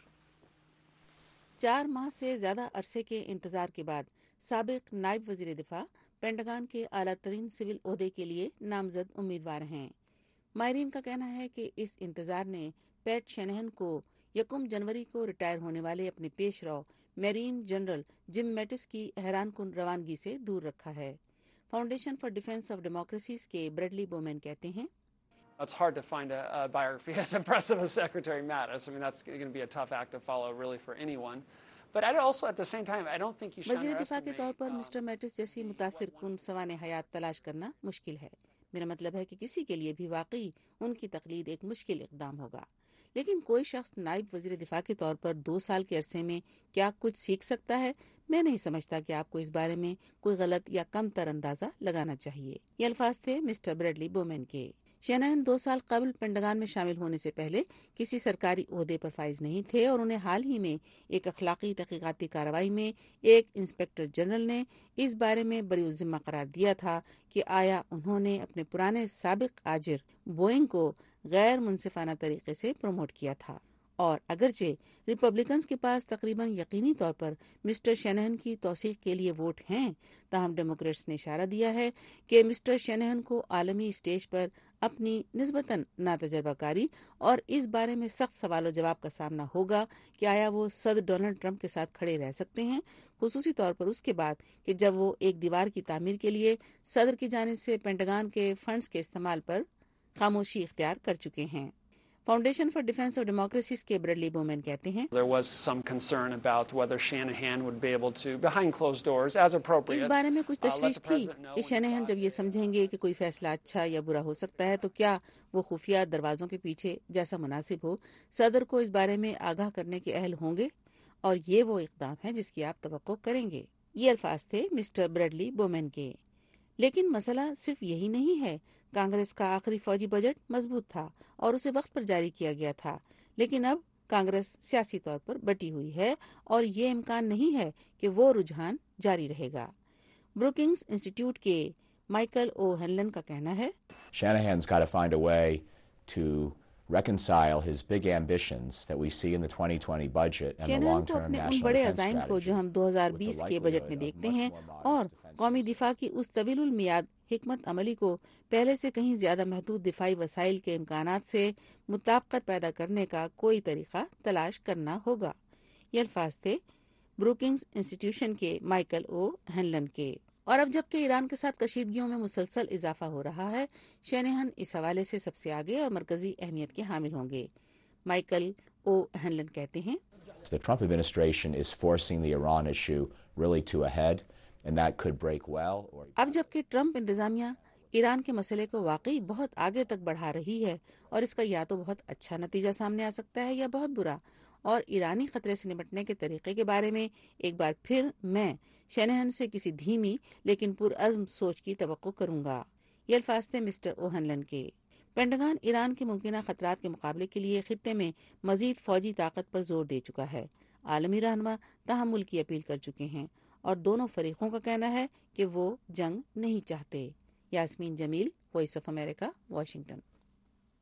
चार माह से ज्यादा अरसे के इंतजार के बाद साबिक नायब वजीर दिफा पेंटागन के आला तरीन सिविल ओहदे के लिए नामजद उम्मीदवार हैं। मायरीन का कहना है कि इस इंतजार ने पैट शैनहन को यकम जनवरी को रिटायर होने वाले अपने पेशरो मैरीन जनरल जिम मैटिस की हैरान कुन रवानगी से दूर रखा है। Foundation for Defense of Democracies के ब्रेडली बोमैन कहते हैं, It's hard to find a, a biography as impressive as Secretary Mattis. I mean, that's going to be a tough act to follow, really, for anyone. But I also, at the same time, I don't think you should वज़ीर दिफा के underestimate. तौर पर mister Mattis जैसी मुतासिर कुन सवाने हयात तलाश करना मुश्किल है। मेरा मतलब है कि किसी के लिए भी वाकई उनकी तकलीद एक मुश्किल इकदाम होगा, लेकिन कोई शख्स नायब वज़ीर दिफा के तौर पर दो साल के अरसे में क्या कुछ सीख सकता है, मैं नहीं समझता कि आपको इस बारे में कोई गलत या कम तर अंदाजा लगाना चाहिए। ये अल्फाज थे मिस्टर ब्रेडली बोमैन के। शैनहन दो साल कबल पेंटागन में शामिल होने से पहले किसी सरकारी ओहदे पर फाइज नहीं थे और उन्हें हाल ही में एक अखलाकी तहकीकाती कार्रवाई में एक इंस्पेक्टर जनरल ने इस बारे में बरी जिम्मा करार दिया था कि आया उन्होंने अपने पुराने साबिक आजिर बोइंग को गैर मुनसिफाना तरीके से प्रमोट किया था। और अगरचे रिपब्लिकन्स के पास तकरीबन यकीनी तौर पर मिस्टर शैनहन की तौसीक के लिए वोट हैं, ताहम डेमोक्रेट्स ने इशारा दिया है कि मिस्टर शैनहन को आलमी स्टेज पर अपनी निस्बतन नातजर्बाकारी और इस बारे में सख्त सवाल जवाब का सामना होगा कि आया वो सदर डोनाल्ड ट्रंप के साथ खड़े रह सकते हैं, खुसूसी तौर पर उसके बाद कि जब वो एक दीवार की तामीर के लिए सदर की जानिब से पेंटागन के फंड्स के इस्तेमाल पर खामोशी इख्तियार कर चुके हैं। Foundation for Defense of Democracies के ब्रेडली बोमैन कहते हैं, There was some concern about whether Shanahan would be able to, behind closed doors, as appropriate. इस बारे में कुछ uh, let तशवीश the थी president know कि शैनहन जब ये समझेंगे कि कोई फैसला अच्छा या बुरा हो सकता है तो क्या वो खुफिया दरवाजों के पीछे जैसा मुनासिब हो सदर को इस बारे में आगाह करने के अहल होंगे, और ये वो इकदाम है जिसकी आप तवक्को करेंगे। ये अल्फाज थे मिस्टर ब्रेडली बोमैन के। लेकिन मसला सिर्फ यही नहीं है। कांग्रेस का आखिरी फौजी बजट मजबूत था और उसे वक्त पर जारी किया गया था, लेकिन अब कांग्रेस सियासी तौर पर बटी हुई है और ये इम्कान नहीं है कि वो रुझान जारी रहेगा। ब्रुकिंग्स इंस्टीट्यूट के माइकल ओ हेनलन का कहना है, Shanahan's got to find a way to reconcile his big ambitions that we see in the twenty twenty budget and the शैनहन को long-term अपने उन national बड़े defense अज़ाइम को जो strategy हम दो हज़ार बीस के बजट में देखते हैं और कौमी दिफा की उस तवीलुल मियाद हिकमत अमली को पहले से कहीं ज्यादा महदूद दिफाई वसाइल के इम्कानात से मुताबिकत पैदा करने का कोई तरीका तलाश करना होगा। ये अल्फाज थे ब्रुकिंग्स इंस्टीट्यूशन के माइकल ओ हेनलन के। और अब जबकि ईरान के साथ कशीदगियों में मुसलसल इजाफा हो रहा है, शैनहन इस हवाले से सबसे आगे और मरकजी अहमियत के हामिल होंगे। माइकल ओ हेनलन कहते हैं, The Trump administration is forcing the Iran issue really to a head, and that could break well or अब जबकि ट्रंप इंतजामिया ईरान के मसले को वाकई बहुत आगे तक बढ़ा रही है और इसका या तो बहुत अच्छा नतीजा सामने आ सकता है या बहुत बुरा, और ईरानी खतरे से निपटने के तरीके के बारे में एक बार फिर मैं शैनहन से किसी धीमी लेकिन पुरअज़्म सोच की तवक्को करूंगा। ये अल्फाज थे मिस्टर ओहनलन के। पेंटागन ईरान के मुमकिन खतरात के मुकाबले के लिए खित्ते में मजीद फौजी ताकत पर जोर दे चुका है। आलमी रहनुमा तहम्मुल की अपील कर चुके हैं और दोनों फरीकों का कहना है कि वो जंग नहीं चाहते। Yasmeen Jamil, Voice of America, Washington.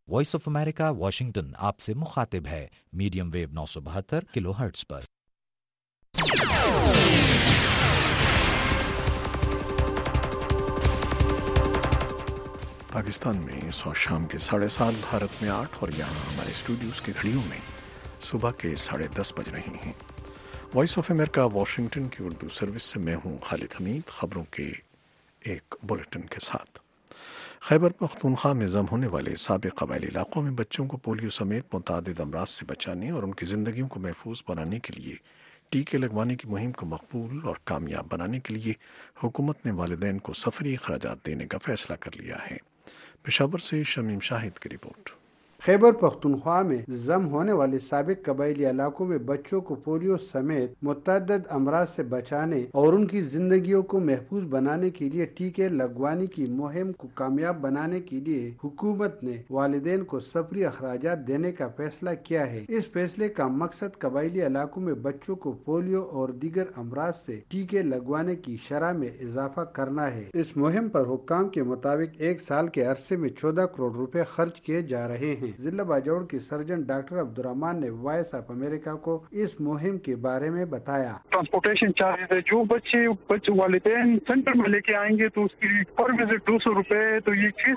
Voice of America Washington आपसे मुखातिब है मीडियम वेव नौ सौ बहत्तर किलो हर्ट्ज पर। पाकिस्तान में इस वक्त शाम के साढ़े सात, भारत में आठ और यहाँ हमारे स्टूडियोज़ की घड़ियों में सुबह के साढ़े दस बज रहे हैं। वॉइस ऑफ अमेरिका वाशिंगटन की उर्दू सर्विस से मैं हूँ खालिद हमीद। खबरों के एक बुलेटिन के साथ। खैबर पख्तूनख्वा में जम होने वाले साबिक कबायली इलाकों में बच्चों को पोलियो समेत मुतअद्दिद अमराज से बचाने और उनकी ज़िंदगियों को महफूज बनाने के लिए टीके लगवाने की मुहिम को मकबूल और कामयाब बनाने के लिए हुकूमत ने वालिदैन को सफरी अखराजात देने का फैसला कर लिया है। पेशावर से शमीम शाहिद की रिपोर्ट। खैबर पख्तूनख्वा में जम होने वाले साबिक कबायली इलाकों में बच्चों को पोलियो समेत मुतअद्दिद अमराज से बचाने और उनकी जिंदगियों को महफूज बनाने के लिए टीके लगवाने की मुहिम को कामयाब बनाने के लिए हुकूमत ने वालिदैन को सफरी अखराजात देने का फैसला किया है। इस फैसले का मकसद कबायली इलाकों में बच्चों को पोलियो और दीगर अमराज से टीके लगवाने की शरह में इजाफा करना है। इस मुहिम पर हुक्काम के मुताबिक एक साल के अरसे में चौदह करोड़ रुपए खर्च किए जा रहे हैं। जिला बाजौड़ के सर्जन डॉक्टर अब्दुर्रहमान ने वॉइस ऑफ अमेरिका को इस मुहिम के बारे में बताया। ट्रांसपोर्टेशन चार्जेस है, जो बच्चे बच्चे वालिदैन सेंटर में लेके आएंगे तो उसकी पर विजिट दो सौ रूपए, तो ये छह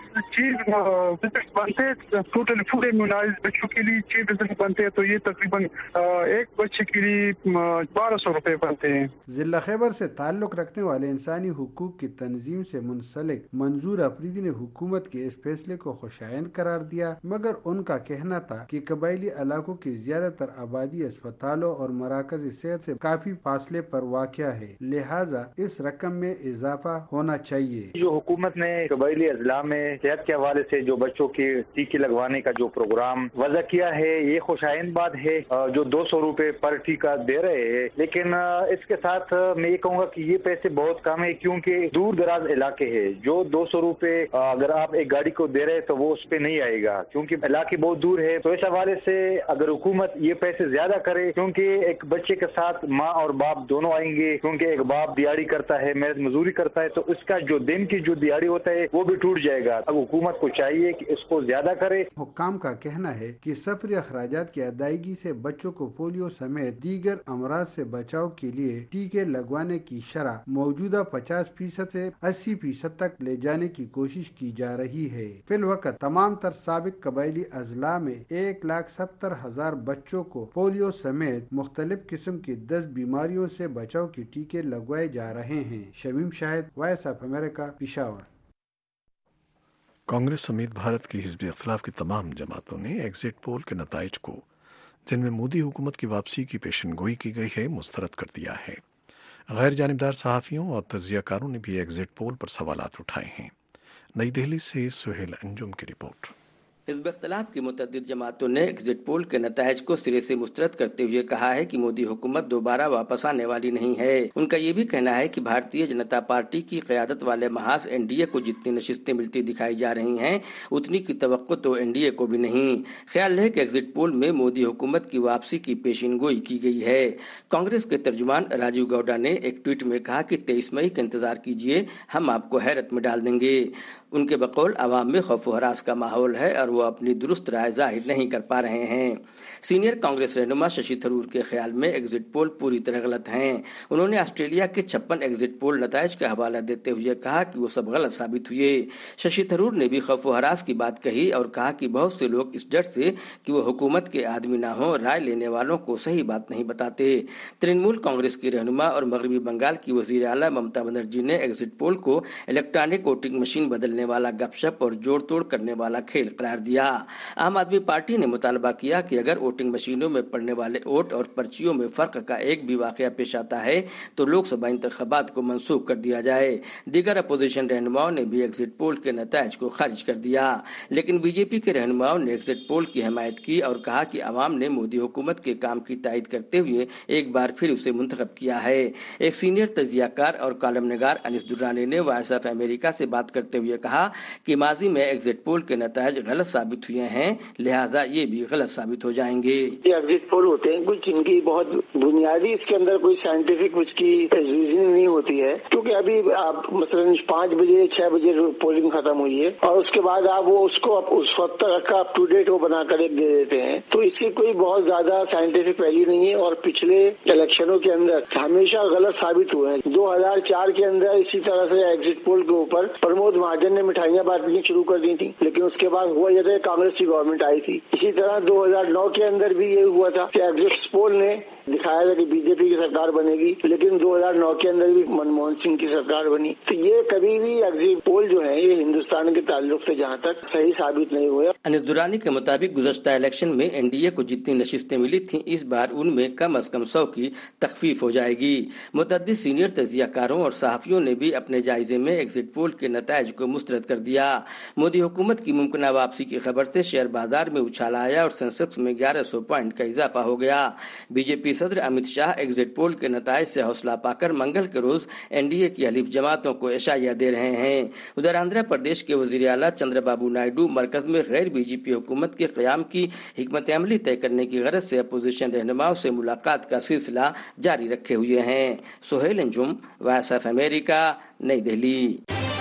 विजिट बनते हैं। टोटल फुल इम्यूनाइज बच्चों के लिए छह विजिट बनते हैं, तो ये तकरीबन एक बच्चे के लिए बारह सौ रूपए बनते हैं। जिला खैबर से ताल्लुक रखने वाले इंसानी हुकूक की तंजीम से मुंसलिक मंजूर अफरीदी ने हुकूमत के इस फैसले को खुशाइन करार दिया, मगर उनका कहना था कि कबायली इलाकों की ज्यादातर आबादी अस्पतालों और मराकजी सेहत से काफी फासले पर वाक़या है, लिहाजा इस रकम में इजाफा होना चाहिए। जो हुकूमत ने कबायली अजला में सेहत के हवाले से जो बच्चों के टीके लगवाने का जो प्रोग्राम वज़ा किया है, ये खुशाइन बात है। जो दो सौ रूपए पर टीका दे रहे हैं, लेकिन इसके साथ मैं ये कहूँगा कि ये पैसे बहुत कम है, क्योंकि दूर दराज इलाके है। जो दो सौ रूपए अगर आप एक गाड़ी को दे रहे हैं तो वो उस पर नहीं आएगा, क्योंकि इलाके बहुत दूर है। तो इस हवाले से अगर हुकूमत ये पैसे ज्यादा करे, क्योंकि एक बच्चे के साथ माँ और बाप दोनों आएंगे, क्योंकि एक बाप दिहाड़ी करता है, मेहनत मजदूरी करता है, तो उसका जो दिन की जो दिहाड़ी होता है वो भी टूट जाएगा। अब हुकूमत को चाहिए कि इसको ज्यादा करे। हुक्काम का कहना है कि सफरी अखराजात की अदायगी से बच्चों को पोलियो समेत दीगर अमराज से बचाव के लिए टीके लगवाने की शरह मौजूदा पचास फीसद से अस्सी फीसद तक ले जाने की कोशिश की जा रही है। फिलवक्त तमाम तर साबिक कबायली अजला में एक लाख सत्तर हजार बच्चों को पोलियो समेत मुख्तलिफ किस्म की दस बीमारियों से बचाव के टीके लगवाए जा रहे हैं। Shamim Shahid, Voice of America, Peshawar. Congress समेत भारत की हिज़्ब इख्तिलाफ की तमाम जमातों ने एग्जिट पोल के नताइज को, जिनमें मोदी हुकूमत की वापसी की पेशनगोई की गई है, मुस्तरद कर दिया है। गैर जानिबदार सहाफ़ियों और तज्ज़ियाकारों ने भी एग्जिट पोल पर सवालात उठाए हैं। नई दिल्ली से सुहेल अंजुम की रिपोर्ट। हिज़्ब इख्तिलाफ की मुतअद्दिद जमातों ने एग्जिट पोल के नताइज को सिरे से मुस्तरद करते हुए कहा है कि मोदी हुकूमत दोबारा वापस आने वाली नहीं है। उनका ये भी कहना है कि भारतीय जनता पार्टी की क़यादत वाले महाज एनडीए को जितनी नशिस्तें मिलती दिखाई जा रही हैं, उतनी की तवक्को तो एनडीए को भी नहीं। ख्याल है कि एग्जिट पोल में मोदी हुकूमत की वापसी की पेशिनगोई की गई है। कांग्रेस के तर्जुमान राजीव गौडा ने एक ट्वीट में कहा कि तेईस मई का इंतजार कीजिए, हम आपको हैरत में डाल देंगे। उनके बकौल आवाम में खौफ व हरास का माहौल है और वो अपनी दुरुस्त राय जाहिर नहीं कर पा रहे हैं। सीनियर कांग्रेस रहनुमा शशि थरूर के ख्याल में एग्जिट पोल पूरी तरह गलत हैं। उन्होंने ऑस्ट्रेलिया के छप्पन एग्जिट पोल नताइज का हवाला देते हुए कहा कि वो सब गलत साबित हुए। शशि थरूर ने भी खौफ व हरास की बात कही और कहा कि बहुत से लोग इस डर से कि वो हुकूमत के आदमी ना हो, राय लेने वालों को सही बात नहीं बताते। तृणमूल कांग्रेस की रहनुमा और मगरबी बंगाल की वजीर आला ममता बनर्जी ने एग्जिट पोल को इलेक्ट्रॉनिक वोटिंग मशीन बदलने वाला गपशप और जोड़ तोड़ करने वाला खेल करार दिया। आम आदमी पार्टी ने मुतालबा किया कि अगर वोटिंग मशीनों में पड़ने वाले वोट और पर्चियों में फर्क का एक भी वाकया पेश आता है तो लोकसभा इंतखाबात को मंसूख कर दिया जाए। दीगर अपोजिशन रहनुमाओं ने भी एग्जिट पोल के नताइज को खारिज कर दिया, लेकिन बीजेपी के रहनुमाओं ने एग्जिट पोल की हिमायत की और कहा कि आवाम ने मोदी हुकूमत के काम की तायद करते हुए एक बार फिर उसे मुंतखब किया है। एक सीनियर तजियाकार और कॉलम निगार अनिस दुर्रानी ने वॉइस ऑफ अमेरिका से बात करते हुए कहा کہا کہ ماضی میں ایگزٹ پول کے نتائج غلط ثابت ہوئے ہیں، لہٰذا یہ بھی غلط ثابت ہو جائیں گے۔ یہ ایگزٹ پول ہوتے ہیں کچھ ان کی بہت بنیادی اس کے اندر کوئی سائنٹیفک اس کی ریزننگ نہیں ہوتی ہے، کیونکہ ابھی آپ مثلاً پانچ بجے چھ بجے پولنگ ختم ہوئی ہے اور اس کے بعد آپ وہ اس کو اس وقت تک کا اپ ٹو ڈیٹ وہ بنا کر ایک دے دیتے ہیں، تو اس کی کوئی بہت زیادہ سائنٹیفک ویلیو نہیں ہے اور پچھلے الیکشنوں کے اندر ہمیشہ غلط ثابت ہوئے ہیں۔ دو ہزار چار کے اندر اسی طرح سے ایگزٹ پول کے اوپر پرمود مہاجن نے مٹھائیاں بانٹنی شروع کر دی تھی، لیکن اس کے بعد ہوا یہ تھا کہ کانگریس کی گورنمنٹ آئی تھی۔ اسی طرح دو ہزار نو کے اندر بھی یہ ہوا تھا کہ ایگزٹ پول نے دکھایا تھا کہ بی جے پی کی سرکار بنے گی، لیکن دو ہزار نو کے اندر بھی منموہن سنگھ کی سرکار بنی۔ تو یہ کبھی بھی ایگزٹ پول جو ہے یہ ہندوستان کے تعلق سے جہاں تک صحیح ثابت نہیں ہوئے۔ انیس درانی کے مطابق گزشتہ الیکشن میں این ڈی اے کو جتنی نشستیں ملی تھیں اس بار ان میں کم از کم سو کی تخفیف ہو جائے گی۔ متعدد سینئر تجزیہ کاروں اور صحافیوں نے بھی اپنے جائزے میں ایگزٹ پول کے نتائج کو مسترد کر دیا۔ مودی حکومت کی ممکنہ واپسی کی خبر سے شیئر بازار میں اچھال آیا اور سینسیکس میں گیارہ سو پوائنٹ کا اضافہ ہو گیا۔ بی جے پی صدر امت شاہ ایگزٹ پول کے نتائج سے حوصلہ پا کر منگل کے روز این ڈی اے کی حلیف جماعتوں کو عشائیہ دے رہے ہیں۔ ادھر آندھرا پردیش کے وزیر اعلیٰ چندر بابو نائیڈو مرکز میں غیر بی جے پی حکومت کے قیام کی حکمت عملی طے کرنے کی غرض سے اپوزیشن رہنماؤں سے ملاقات کا سلسلہ جاری رکھے ہوئے ہیں۔ Sohail Anjum, Voice of America, Nai Delhi.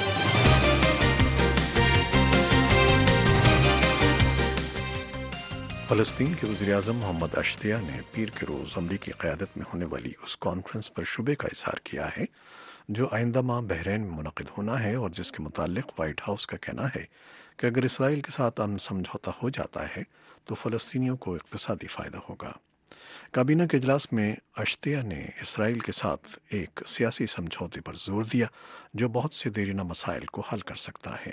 فلسطین کے وزیر اعظم محمد اشتیہ نے پیر کے روز امریکی قیادت میں ہونے والی اس کانفرنس پر شبے کا اظہار کیا ہے جو آئندہ ماہ بحرین میں منعقد ہونا ہے اور جس کے متعلق وائٹ ہاؤس کا کہنا ہے کہ اگر اسرائیل کے ساتھ امن سمجھوتا ہو جاتا ہے تو فلسطینیوں کو اقتصادی فائدہ ہوگا۔ کابینہ کے اجلاس میں اشتیہ نے اسرائیل کے ساتھ ایک سیاسی سمجھوتے پر زور دیا جو بہت سے دیرینہ مسائل کو حل کر سکتا ہے۔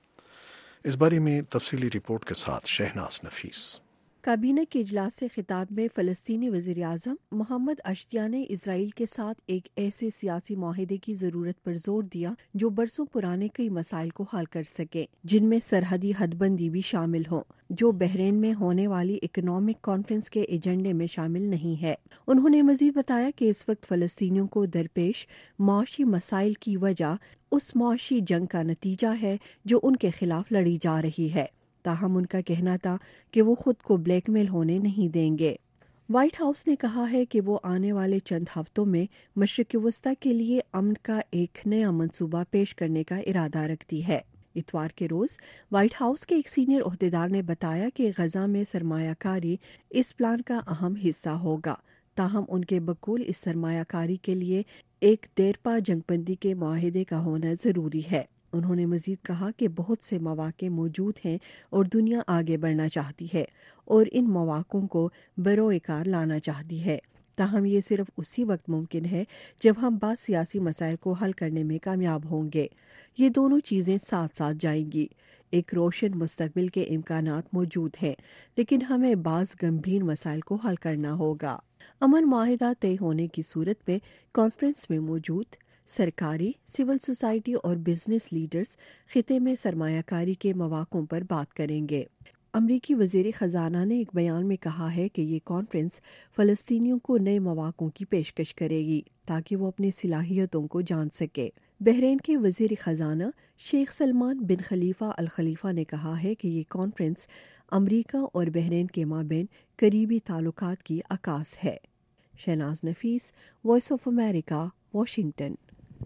اس بارے میں تفصیلی رپورٹ کے ساتھ شہناز نفیس۔ کابینہ کے اجلاس سے خطاب میں فلسطینی وزیر اعظم محمد اشتیہ نے اسرائیل کے ساتھ ایک ایسے سیاسی معاہدے کی ضرورت پر زور دیا جو برسوں پرانے کئی مسائل کو حل کر سکے، جن میں سرحدی حد بندی بھی شامل ہوں، جو بحرین میں ہونے والی اکنامک کانفرنس کے ایجنڈے میں شامل نہیں ہے۔ انہوں نے مزید بتایا کہ اس وقت فلسطینیوں کو درپیش معاشی مسائل کی وجہ اس معاشی جنگ کا نتیجہ ہے جو ان کے خلاف لڑی جا رہی ہے، تاہم ان کا کہنا تھا کہ وہ خود کو بلیک میل ہونے نہیں دیں گے۔ وائٹ ہاؤس نے کہا ہے کہ وہ آنے والے چند ہفتوں میں مشرق وسطی کے لیے امن کا ایک نیا منصوبہ پیش کرنے کا ارادہ رکھتی ہے۔ اتوار کے روز وائٹ ہاؤس کے ایک سینئر عہدیدار نے بتایا کہ غزہ میں سرمایہ کاری اس پلان کا اہم حصہ ہوگا، تاہم ان کے بقول اس سرمایہ کاری کے لیے ایک دیرپا جنگ بندی کے معاہدے کا ہونا ضروری ہے۔ انہوں نے مزید کہا کہ بہت سے مواقع موجود ہیں اور دنیا آگے بڑھنا چاہتی ہے اور ان مواقعوں کو بروئے کار لانا چاہتی ہے، تاہم یہ صرف اسی وقت ممکن ہے جب ہم بعض سیاسی مسائل کو حل کرنے میں کامیاب ہوں گے۔ یہ دونوں چیزیں ساتھ ساتھ جائیں گی۔ ایک روشن مستقبل کے امکانات موجود ہیں، لیکن ہمیں بعض گمبھیر مسائل کو حل کرنا ہوگا۔ امن معاہدہ طے ہونے کی صورت میں کانفرنس میں موجود سرکاری، سول سوسائٹی اور بزنس لیڈرز خطے میں سرمایہ کاری کے مواقعوں پر بات کریں گے۔ امریکی وزیر خزانہ نے ایک بیان میں کہا ہے کہ یہ کانفرنس فلسطینیوں کو نئے مواقعوں کی پیشکش کرے گی تاکہ وہ اپنی صلاحیتوں کو جان سکے۔ بحرین کے وزیر خزانہ شیخ سلمان بن خلیفہ الخلیفہ نے کہا ہے کہ یہ کانفرنس امریکہ اور بحرین کے مابین قریبی تعلقات کی عکاس ہے۔ Shahnaz Nafees, Voice of America, Washington.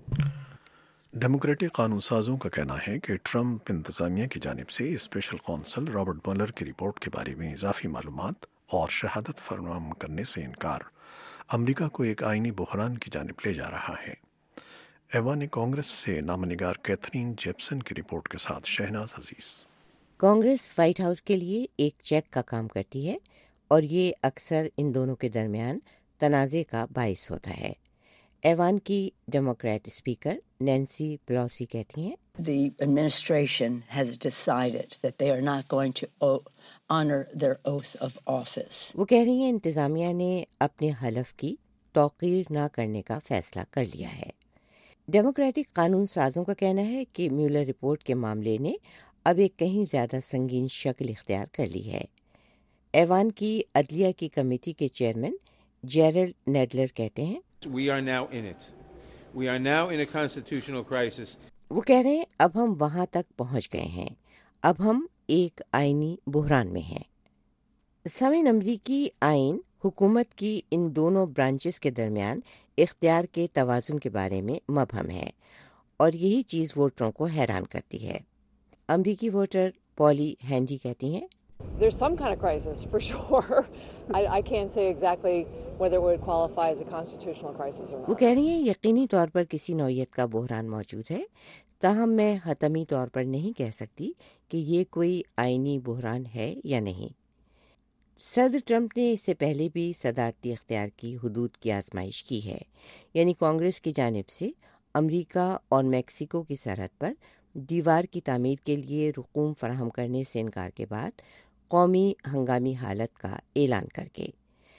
Democratic قانون سازوں کا کہنا ہے کہ ٹرمپ انتظامیہ کی جانب سے اسپیشل کونسل رابرٹ مولر کی رپورٹ کے بارے میں اضافی معلومات اور شہادت فراہم کرنے سے انکار امریکہ کو ایک آئینی بحران کی جانب لے جا رہا ہے۔ ایوان کانگریس سے نامہ نگار کیتھرین جیپسن کی رپورٹ کے ساتھ Shahnaz Aziz. Congress White House کے لیے ایک چیک کا کام کرتی ہے اور یہ اکثر ان دونوں کے درمیان تنازع کا باعث ہوتا ہے۔ ایوان کی ڈیموکریٹ اسپیکر نینسی پیلوسی کہتی ہیں The administration has decided that they are not going to honor their oath of office. وہ کہہ رہی ہیں انتظامیہ نے اپنے حلف کی توقیر نہ کرنے کا فیصلہ کر لیا ہے۔ ڈیموکریٹک قانون سازوں کا کہنا ہے کہ میولر رپورٹ کے معاملے نے اب ایک کہیں زیادہ سنگین شکل اختیار کر لی ہے۔ ایوان کی عدلیہ کی کمیٹی کے چیئرمین جیرلڈ نیڈلر کہتے ہیں We are now in it. We are now in a constitutional crisis. وہ کہہ رہے ہیں اب ہم وہاں تک پہنچ گئے ہیں، اب ہم ایک آئینی بحران میں ہیں۔ سامعین، امریکی آئین حکومت کی ان دونوں برانچز کے درمیان اختیار کے توازن کے بارے میں مبہم ہے، اور یہی چیز ووٹروں کو حیران کرتی ہے۔ امریکی ووٹر پولی ہینڈی کہتی ہیں There's some kind of crisis, for sure. I, I can't say exactly whether it would qualify as a constitutional crisis or not. وہ کہہ رہی ہیں یقینی طور پر کسی نوعیت کا بحران موجود ہے، تاہم میں حتمی طور پر نہیں کہہ سکتی کہ یہ کوئی آئینی بحران ہے یا نہیں۔ صدر ٹرمپ نے اس سے پہلے بھی صدارتی اختیار کی حدود کی آزمائش کی ہے، یعنی کانگریس کی جانب سے امریکہ اور میکسیکو کی سرحد پر دیوار کی تعمیر کے لیے رقوم فراہم کرنے سے انکار کے بعد قومی ہنگامی حالت کا اعلان کر کے۔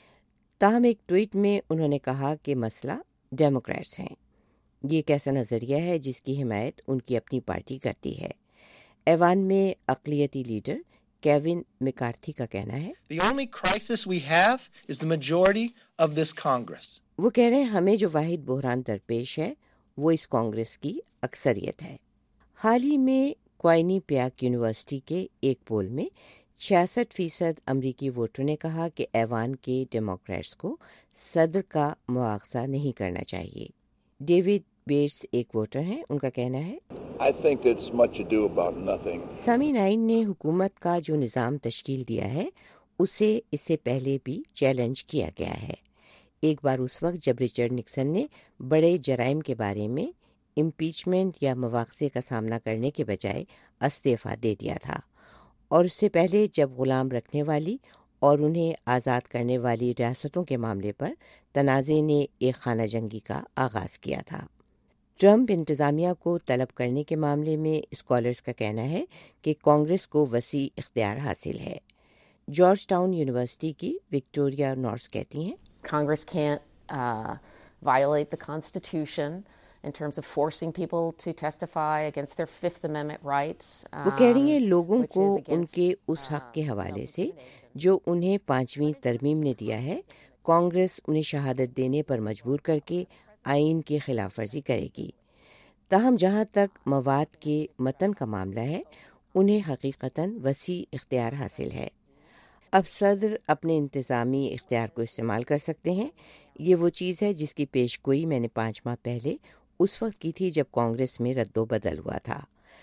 تاہم ایک ٹویٹ میں انہوں نے کہا کہ مسئلہ ڈیموکریٹس ہیں۔ یہ ایک ایسا نظریہ ہے جس کی حمایت ان کی اپنی پارٹی کرتی ہے۔ ایوان میں اقلیتی لیڈر کیون میکارتھی کا کہنا ہے The only crisis we have is the majority of this Congress. وہ کہہ رہے ہیں ہمیں جو واحد بحران درپیش ہے وہ اس کانگریس کی اکثریت ہے۔ حال ہی میں کوائنی پیاک یونیورسٹی کے ایک پول میں چھیاسٹھ فیصد امریکی ووٹروں نے کہا کہ ایوان کے ڈیموکریٹس کو صدر کا مواخذہ نہیں کرنا چاہیے۔ ڈیوڈ بیٹس ایک ووٹر ہیں، ان کا کہنا ہے I think it's much ado about nothing. سامعین، آئین نے حکومت کا جو نظام تشکیل دیا ہے اسے اس سے پہلے بھی چیلنج کیا گیا ہے۔ ایک بار اس وقت جب رچرڈ نکسن نے بڑے جرائم کے بارے میں امپیچمنٹ یا مواخذے کا سامنا کرنے کے بجائے استعفیٰ دے دیا تھا، اور اس سے پہلے جب غلام رکھنے والی اور انہیں آزاد کرنے والی ریاستوں کے معاملے پر تنازع نے ایک خانہ جنگی کا آغاز کیا تھا۔ ٹرمپ انتظامیہ کو طلب کرنے کے معاملے میں اسکالرز کا کہنا ہے کہ کانگریس کو وسیع اختیار حاصل ہے۔ جارج ٹاؤن یونیورسٹی کی وکٹوریا نارس کہتی ہیں Congress can't uh, violate the Constitution in terms of forcing people to testify against their Fifth Amendment rights. وہ کہہ رہی ہیں لوگوں کو ان کے اس حق کے حوالے سے جو انہیں پانچویں ترمیم نے دیا ہے، کانگریس انہیں شہادت دینے پر مجبور کر کے آئین کی خلاف ورزی کرے گی۔ تاہم جہاں تک مواد کے متن کا معاملہ ہے، انہیں حقیقتاً وسیع اختیار حاصل ہے۔ اب صدر اپنے انتظامی اختیار کو استعمال کر سکتے ہیں۔ یہ وہ چیز ہے جس کی پیش گوئی میں نے پانچ ماہ پہلے اس وقت کی تھی جب کانگریس میں رد و بدل ہوا تھا۔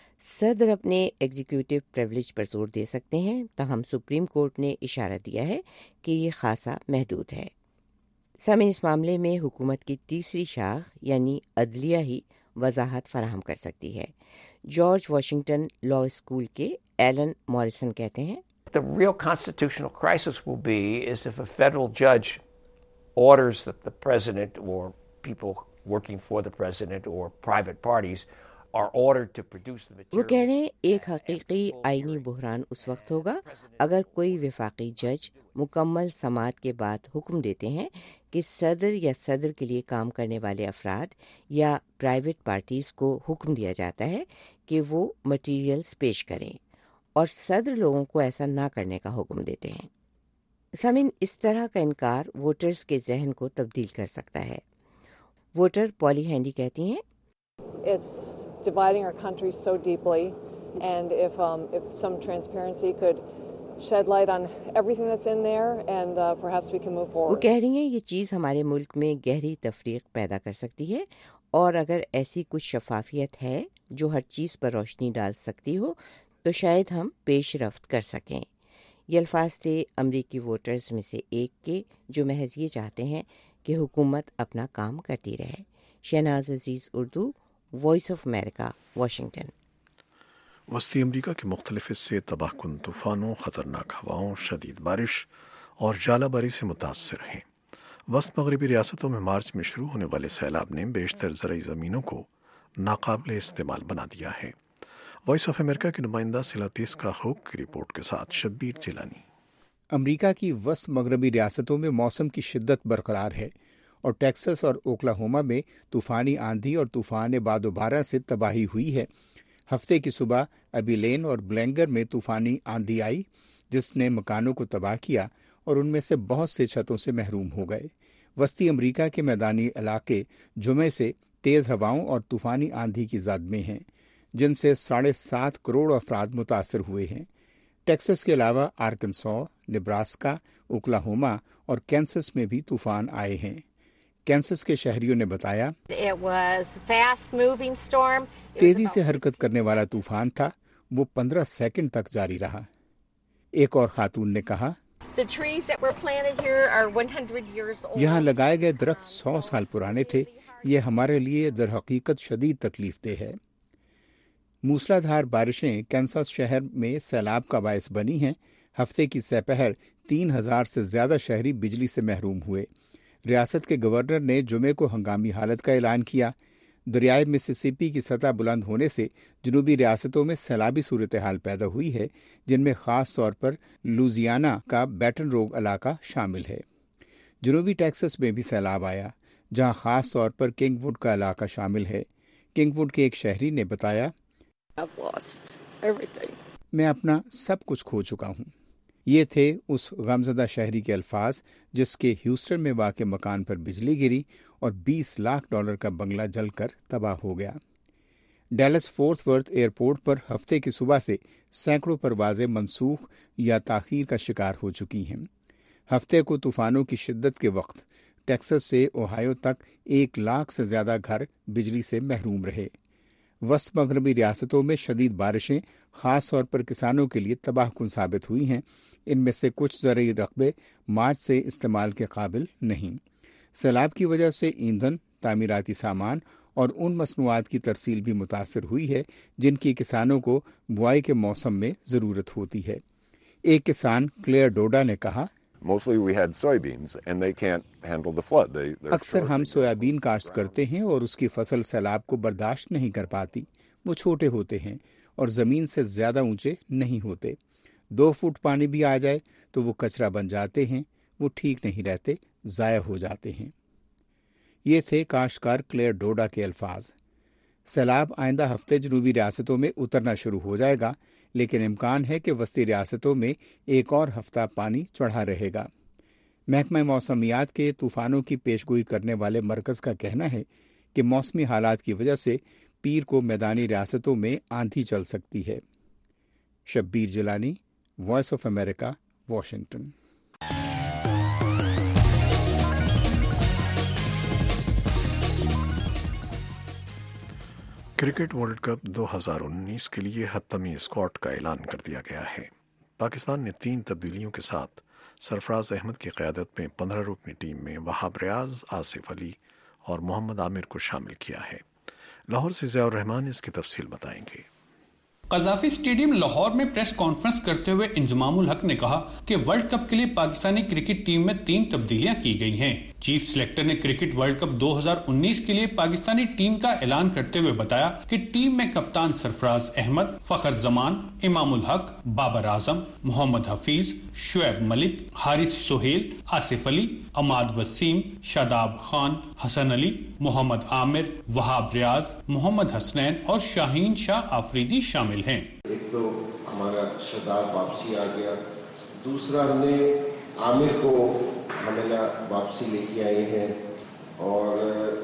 صدر اپنے ایگزیکیوٹو پریولیج پر زور دے سکتے ہیں، تاہم سپریم کورٹ نے اشارہ دیا ہے کہ یہ خاصا محدود ہے۔ سامعین، اس معاملے میں حکومت کی تیسری شاخ یعنی عدلیہ ہی وضاحت فراہم کر سکتی ہے۔ جارج واشنگٹن لا اسکول کے ایلن موریسن کہتے ہیں The real constitutional crisis will be is if a federal judge orders that the president or people working for the president or private parties are ordered to produce the material. وہ کہہ رہے ہیں ایک حقیقی آئینی بحران اس وقت ہوگا اگر کوئی وفاقی جج مکمل سماعت کے بعد حکم دیتے ہیں کہ صدر یا صدر کے لیے کام کرنے والے افراد یا پرائیویٹ پارٹیز کو حکم دیا جاتا ہے کہ وہ مٹیریلز پیش کریں، اور صدر لوگوں کو ایسا نہ کرنے کا حکم دیتے ہیں۔ سامعین، اس طرح کا انکار ووٹرز کے ذہن کو تبدیل کر سکتا ہے۔ ووٹر پولی ہینڈی کہتی ہیں It's dividing our country so deeply, and if um, if some transparency could shed light on everything that's in there, and uh, perhaps we can move forward. وہ کہہ رہی ہیں یہ چیز ہمارے ملک میں گہری تفریق پیدا کر سکتی ہے، اور اگر ایسی کچھ شفافیت ہے جو ہر چیز پر روشنی ڈال سکتی ہو تو شاید ہم پیش رفت کر سکیں۔ یہ الفاظ تھے امریکی ووٹرز میں سے ایک کے جو محض یہ چاہتے ہیں کہ حکومت اپنا کام کرتی رہے۔ Shahnaz Aziz, Urdu, Voice of America, Washington. وسطی امریکہ کے مختلف حصے تباہ کن طوفانوں، خطرناک ہواؤں، شدید بارش اور ژالہ باری سے متاثر ہیں۔ وسط مغربی ریاستوں میں مارچ میں شروع ہونے والے سیلاب نے بیشتر زرعی زمینوں کو ناقابل استعمال بنا دیا ہے۔ وائس آف امریکہ کے نمائندہ سلاتیس کا ہوک کی رپورٹ کے ساتھ شبیر جیلانی۔ امریکہ کی وسط مغربی ریاستوں میں موسم کی شدت برقرار ہے، اور ٹیکساس اور اوکلاہوما میں طوفانی آندھی اور طوفان باد و بارہ سے تباہی ہوئی ہے۔ ہفتے کی صبح ابیلین اور بلینگر میں طوفانی آندھی آئی جس نے مکانوں کو تباہ کیا اور ان میں سے بہت سے چھتوں سے محروم ہو گئے۔ وسطی امریکہ کے میدانی علاقے جمعے سے تیز ہواؤں اور طوفانی آندھی کی زد میں ہیں۔ जिनसे साढ़े सात करोड़ अफराद मुतासर हुए हैं। टेक्सास के अलावा आर्कनसॉ, नेब्रास्का, ओक्लाहोमा और कैंसस में भी तूफान आए हैं। कैंसस के शहरियों ने बताया, तेजी से हरकत करने वाला तूफान था। वो पंद्रह सेकंड तक जारी रहा। एक और खातून ने कहा, यहाँ लगाए गए दरख्त सौ साल पुराने थे। ये हमारे लिए दरहकीकत शदीद तकलीफदेह है। मूसलाधार बारिशें कैंसस शहर में सैलाब का बायस बनी हैं। हफ्ते की सपहर तीन हजार से ज्यादा शहरी बिजली से महरूम हुए। रियासत के गवर्नर ने जुमे को हंगामी हालत का ऐलान किया। दरियाए मिसिसिपी की सतह बुलंद होने से जनूबी रियासतों में सैलाबी सूरत हाल पैदा हुई है, जिनमें खास तौर पर लुजियाना का बैटन रोग इलाका शामिल है। जनूबी टेक्सास में भी सैलाब आया, जहां खास तौर पर किंगवुड का इलाका शामिल है। किंगवुड के एक शहरी ने बताया, मैं अपना सब कुछ खो चुका हूँ। ये थे उस गमजदा शहरी के अल्फाज जिसके ह्यूस्टन में वाक़े मकान पर बिजली गिरी और बीस लाख डॉलर का बंगला जलकर तबाह हो गया। डैलस फोर्ट वर्थ एयरपोर्ट पर हफ्ते की सुबह से सैकड़ों परवाजें मनसूख या ताख़ीर का शिकार हो चुकी हैं। हफ्ते को तूफानों की शिद्दत के वक्त टेक्सास से ओहायो तक एक लाख से ज्यादा घर बिजली से महरूम रहे। वस्त मगरबी रियासतों में शदीद बारिशें खास तौर पर किसानों के लिए तबाहकुन साबित हुई हैं। इनमें से कुछ ज़रूरी रकबे मार्च से इस्तेमाल के काबिल नहीं। सैलाब की वजह से ईंधन, तामीराती सामान और उन मसनूआत की तरसील भी मुतासर हुई है जिनकी किसानों को बुआई के मौसम में ज़रूरत होती है। एक किसान क्लेयर डोडा ने कहा, अक्सर हम सोयाबीन काश्त करते हैं और उसकी फसल सैलाब को बर्दाश्त नहीं कर पाती। वो छोटे होते हैं और ज़मीन से ज़्यादा ऊंचे नहीं होते। दो फुट पानी भी आ जाए तो वो कचरा बन जाते हैं। वो ठीक नहीं रहते, ज़ाया हो जाते हैं। ये थे काश्तकार क्लेयर डोडा के अल्फाज। सैलाब आइंदा हफ्ते जनूबी रियासतों में उतरना शुरू हो जाएगा, लेकिन इम्कान है कि वस्ती रियासतों में एक और हफ्ता पानी चढ़ा रहेगा। महकमा मौसमियात के तूफानों की पेशगोई करने वाले मरकज़ का कहना है कि मौसमी हालात की वजह से पीर को मैदानी रियासतों में आंधी चल सकती है। Shabbir Jilani, Voice of America, Washington. Cricket World Cup दो हज़ार उन्नीस के लिए हतमी स्क्वाड का ऐलान कर दिया गया है। पाकिस्तान ने तीन तब्दीलियों के साथ सरफराज अहमद की क़यादत में पंद्रह रुकनी टीम में वहाब रियाज, आसिफ अली और मोहम्मद आमिर को शामिल किया है। लाहौर से ज़ियाउर रहमान इसकी तफसील बताएंगे। कज़ाफी स्टेडियम लाहौर में प्रेस कॉन्फ्रेंस करते हुए इंजमामुल हक ने कहा कि वर्ल्ड कप के लिए पाकिस्तानी क्रिकेट टीम में तीन तब्दीलियां की गई हैं। चीफ सिलेक्टर ने क्रिकेट वर्ल्ड कप दो हज़ार उन्नीस के लिए पाकिस्तानी टीम का ऐलान करते हुए बताया कि टीम में कप्तान सरफराज अहमद, फखर जमान, इमामुल हक, बाबर आजम, मोहम्मद हफीज, शुएब मलिक, हारिस सोहेल, आसिफ अली, अमाद वसीम, शादाब खान, हसन अली, मोहम्मद आमिर, वहाब रियाज, मोहम्मद हसनैन और शाहीन शाह आफरीदी शामिल हैं। एक तो हमारा शादाब वापसी आ गया, दूसरा हमने आमिर को हमेला वापसी लेके आए हैं और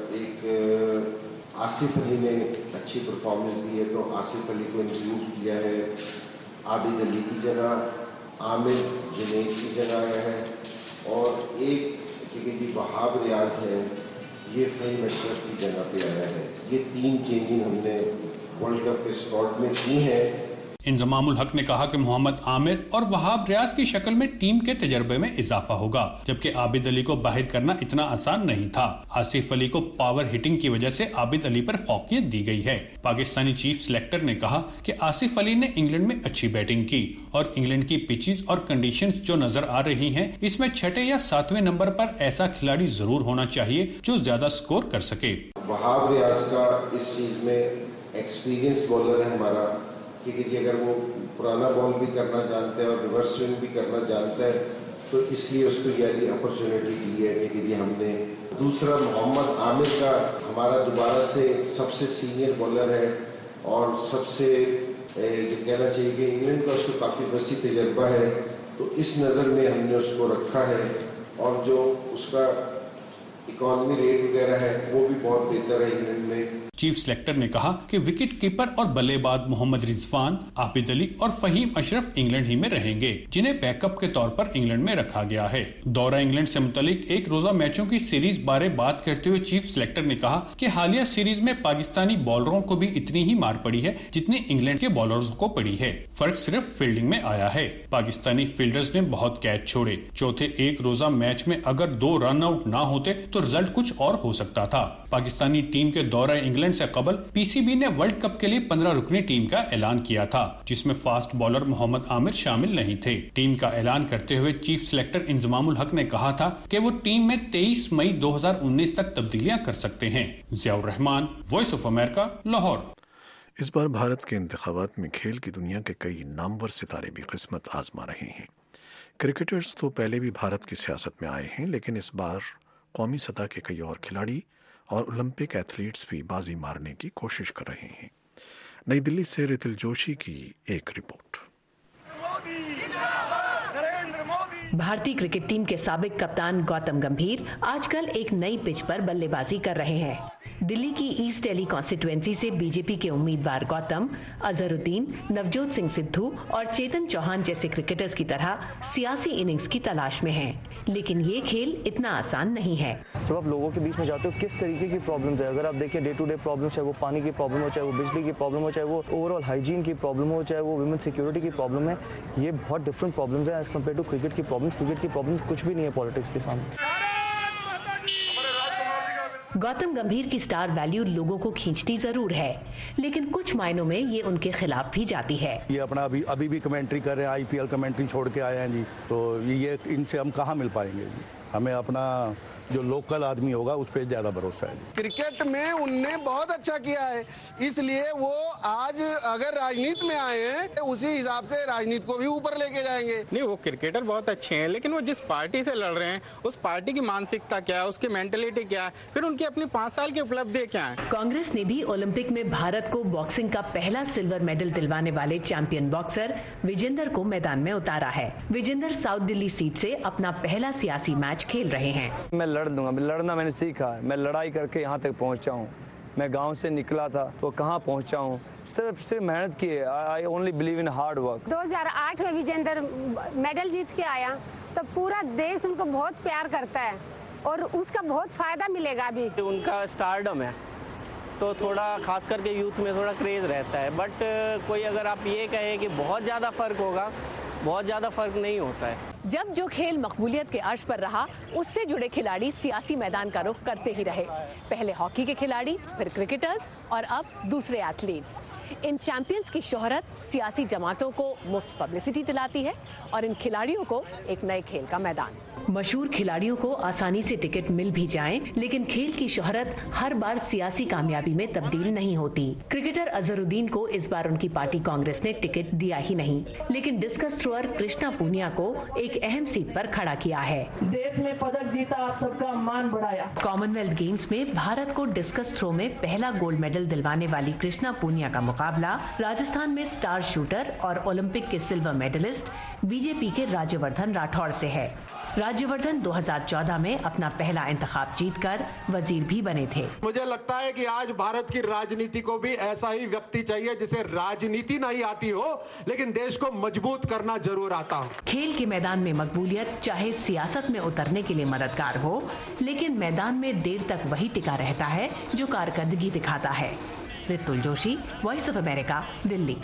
एक आसिफ अली ने अच्छी परफॉर्मेंस दी है तो आसिफ अली को इंक्लूड किया है। आबिद अली की जगह आमिर जुनैद की जगह आया है और एक क्योंकि वहाब रियाज है ये फ़हीम अशरफ की जगह पे आया है। ये तीन चेंजिंग हमने वर्ल्ड कप के स्क्वाड में की है। इंजमामुल हक ने कहा कि मोहम्मद आमिर और वहाब रियाज की शक्ल में टीम के तजर्बे में इजाफा होगा, जबकि आबिद अली को बाहर करना इतना आसान नहीं था। आसिफ अली को पावर हिटिंग की वजह से आबिद अली पर फौकियत दी गई है। पाकिस्तानी चीफ सिलेक्टर ने कहा कि आसिफ अली ने इंग्लैंड में अच्छी बैटिंग की और इंग्लैंड की पिचेस और कंडीशंस जो नजर आ रही हैं, इसमें छठे या सातवें नंबर पर ऐसा खिलाड़ी जरूर होना चाहिए जो ज्यादा स्कोर कर सके। वहाब रियाज का इस चीज में एक्सपीरियंस बॉलर है हमारा, क्योंकि जी अगर वो पुराना बॉल भी करना जानता है और रिवर्स स्विंग भी करना जानता है तो इसलिए उसको ये अपॉर्चुनिटी दी है कि जी हमने। दूसरा मोहम्मद आमिर का हमारा दोबारा से सबसे सीनियर बॉलर है और सबसे जो कहना चाहिए कि इंग्लैंड का उसको काफ़ी वसी तजर्बा है, तो इस नज़र में हमने उसको रखा है और जो उसका इकॉनमी रेट वगैरह है वो भी बहुत बेहतर है इंग्लैंड में। चीफ सेलेक्टर ने कहा कि विकेट कीपर और बल्लेबाज मोहम्मद रिजवान, आबिद अली और फहीम अशरफ इंग्लैंड ही में रहेंगे, जिन्हें बैकअप के तौर पर इंग्लैंड में रखा गया है। दौरा इंग्लैंड से मुतालिक एक रोजा मैचों की सीरीज बारे बात करते हुए चीफ सेलेक्टर ने कहा कि हालिया सीरीज में पाकिस्तानी बॉलरों को भी इतनी ही मार पड़ी है जितनी इंग्लैंड के बॉलर्स को पड़ी है। फर्क सिर्फ फील्डिंग में आया है। पाकिस्तानी फील्डर्स ने बहुत कैच छोड़े। चौथे एक रोजा मैच में अगर दो रन आउट ना होते तो रिजल्ट कुछ और हो सकता था। पाकिस्तानी टीम के दौरे इंग्लैंड से कबल पीसीबी ने वर्ल्ड कप के लिए पंद्रह रुकनी टीम का ऐलान किया था, जिसमें फास्ट बॉलर मोहम्मद आमिर शामिल नहीं थे। टीम का ऐलान करते हुए चीफ सेलेक्टर इंजमामुल हक ने कहा था कि वो टीम में तेईस मई दो हज़ार उन्नीस तक तब्दीलियां कर सकते हैं। Ziaur Rehman, Voice of America, Lahore. इस बार भारत के इंतखाबात में खेल की दुनिया के कई नामवर सितारे भी किस्मत आजमा रहे हैं। क्रिकेटर्स तो पहले भी भारत की सियासत में आए हैं, लेकिन इस बार कौमी सतह के कई और खिलाड़ी और ओलंपिक एथलीट्स भी बाजी मारने की कोशिश कर रहे हैं। नई दिल्ली से रितिल जोशी की एक रिपोर्ट। भारतीय क्रिकेट टीम के साबिक कप्तान गौतम गंभीर आजकल एक नई पिच पर बल्लेबाजी कर रहे हैं। दिल्ली की ईस्ट दिल्ली कॉन्स्टिट्यूएंसी से बीजेपी के उम्मीदवार गौतम, अजहरुद्दीन, नवजोत सिंह सिद्धू और चेतन चौहान जैसे क्रिकेटर्स की तरह सियासी इनिंग्स की तलाश में हैं। लेकिन ये खेल इतना आसान नहीं है। जब आप लोगों के बीच में जाते हो, किस तरीके की प्रॉब्लम्स है, अगर आप देखिए डे टू डे प्रॉब्लम, चाहे वो पानी की प्रॉब्लम हो, चाहे वो बिजली की प्रॉब्लम हो, चाहे वो ओवरऑल हाइजीन की प्रॉब्लम हो, चाहे वो वुमेन सिक्योरिटी की प्रॉब्लम है, ये बहुत डिफरेंट प्रॉब्लम्स है एज कम्पेयर टू क्रिकेट की प्रॉब्लम्स। क्रिकेट की प्रॉब्लम्स कुछ भी नहीं है पॉलिटिक्स के सामने। गौतम गंभीर की स्टार वैल्यू लोगों को खींचती जरूर है, लेकिन कुछ मायनों में ये उनके खिलाफ भी जाती है। ये अपना अभी अभी भी कमेंट्री कर रहे हैं, आईपीएल कमेंट्री छोड़ के आए हैं जी, तो ये इनसे हम कहाँ मिल पाएंगे जी। हमें अपना जो लोकल आदमी होगा उस पर ज्यादा भरोसा है। क्रिकेट में उनने बहुत अच्छा किया है, इसलिए वो आज अगर राजनीति में आए हैं तो उसी हिसाब से राजनीति को भी ऊपर लेके जाएंगे। नहीं, वो क्रिकेटर बहुत अच्छे हैं, लेकिन वो जिस पार्टी से लड़ रहे हैं उस पार्टी की मानसिकता क्या है, उसकी मेंटलिटी क्या है, फिर उनकी अपनी पाँच साल की उपलब्धि क्या है। कांग्रेस ने भी ओलंपिक में भारत को बॉक्सिंग का पहला सिल्वर मेडल दिलवाने वाले चैंपियन बॉक्सर विजेंदर को मैदान में उतारा है। विजेंदर साउथ दिल्ली सीट से अपना पहला सियासी मैच खेल रहे हैं। मैं लड़ दूंगा, लड़ना मैंने सीखा है, मैं लड़ाई करके यहाँ तक पहुँचा हूँ। मैं गांव से निकला था तो कहाँ पहुँचा हूँ, सिर्फ सिर्फ मेहनत की है। I only believe in hard work. दो हज़ार आठ में विजेंदर मेडल जीत के आया तो पूरा देश उनको बहुत प्यार करता है और उसका बहुत फायदा मिलेगा। अभी उनका स्टारडम है तो थोड़ा खास करके यूथ में थोड़ा क्रेज रहता है, बट कोई अगर आप ये कहें कि बहुत ज़्यादा फर्क होगा, बहुत ज़्यादा फर्क नहीं होता है। जब जो खेल मकबूलियत के अर्श पर रहा, उससे जुड़े खिलाड़ी सियासी मैदान का रुख करते ही रहे। पहले हॉकी के खिलाड़ी, फिर क्रिकेटर्स और अब दूसरे एथलीट्स। इन चैंपियंस की शोहरत सियासी जमातों को मुफ्त पब्लिसिटी दिलाती है और इन खिलाड़ियों को एक नए खेल का मैदान। मशहूर खिलाड़ियों को आसानी से टिकट मिल भी जाए, लेकिन खेल की शोहरत हर बार सियासी कामयाबी में तब्दील नहीं होती। क्रिकेटर अजहरुद्दीन को इस बार उनकी पार्टी कांग्रेस ने टिकट दिया ही नहीं, लेकिन डिस्कस थ्रोअर कृष्णा पूनिया को एक अहम सीट पर खड़ा किया है। देश में पदक जीता, आप सबका मान बढ़ाया। कॉमनवेल्थ गेम्स में भारत को डिस्कस थ्रो में पहला गोल्ड मेडल दिलवाने वाली कृष्णा पूनिया का मुकाबला राजस्थान में स्टार शूटर और ओलंपिक के सिल्वर मेडलिस्ट बीजेपी के राज्यवर्धन राठौड़ से है। राज्यवर्धन दो हज़ार चौदह में अपना पहला इंतखाब जीतकर वजीर भी बने थे। मुझे लगता है कि आज भारत की राजनीति को भी ऐसा ही व्यक्ति चाहिए जिसे राजनीति नहीं आती हो लेकिन देश को मजबूत करना जरूर आता हो। खेल के मैदान में मकबूलियत चाहे सियासत में उतरने के लिए मददगार हो, लेकिन मैदान में देर तक वही टिका रहता है जो कारकर्दगी दिखाता है। Ritul Joshi, Voice of America, Delhi.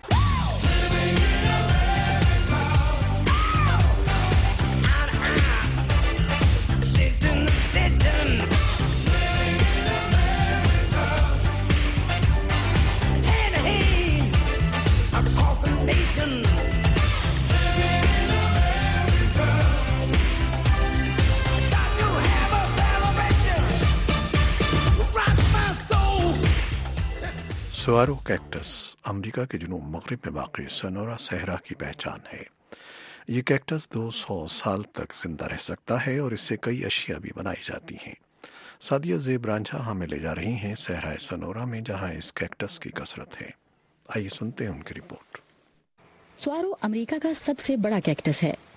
Saguaro cactus America के जुनूब मगरिब में वाक़ सोनोरा सहरा की पहचान है। ये कैक्टस दो सौ साल तक जिंदा रह सकता है और इससे कई अशिया भी बनाई जाती हैं। सादिया ज़ेब रांझा हमें ले जा रही हैं सहरा सोनोरा में, जहां इस कैक्टस की कसरत है। आइए सुनते हैं उनकी रिपोर्ट। सवारो अमेरिका का सबसे बड़ा कैक्टस है।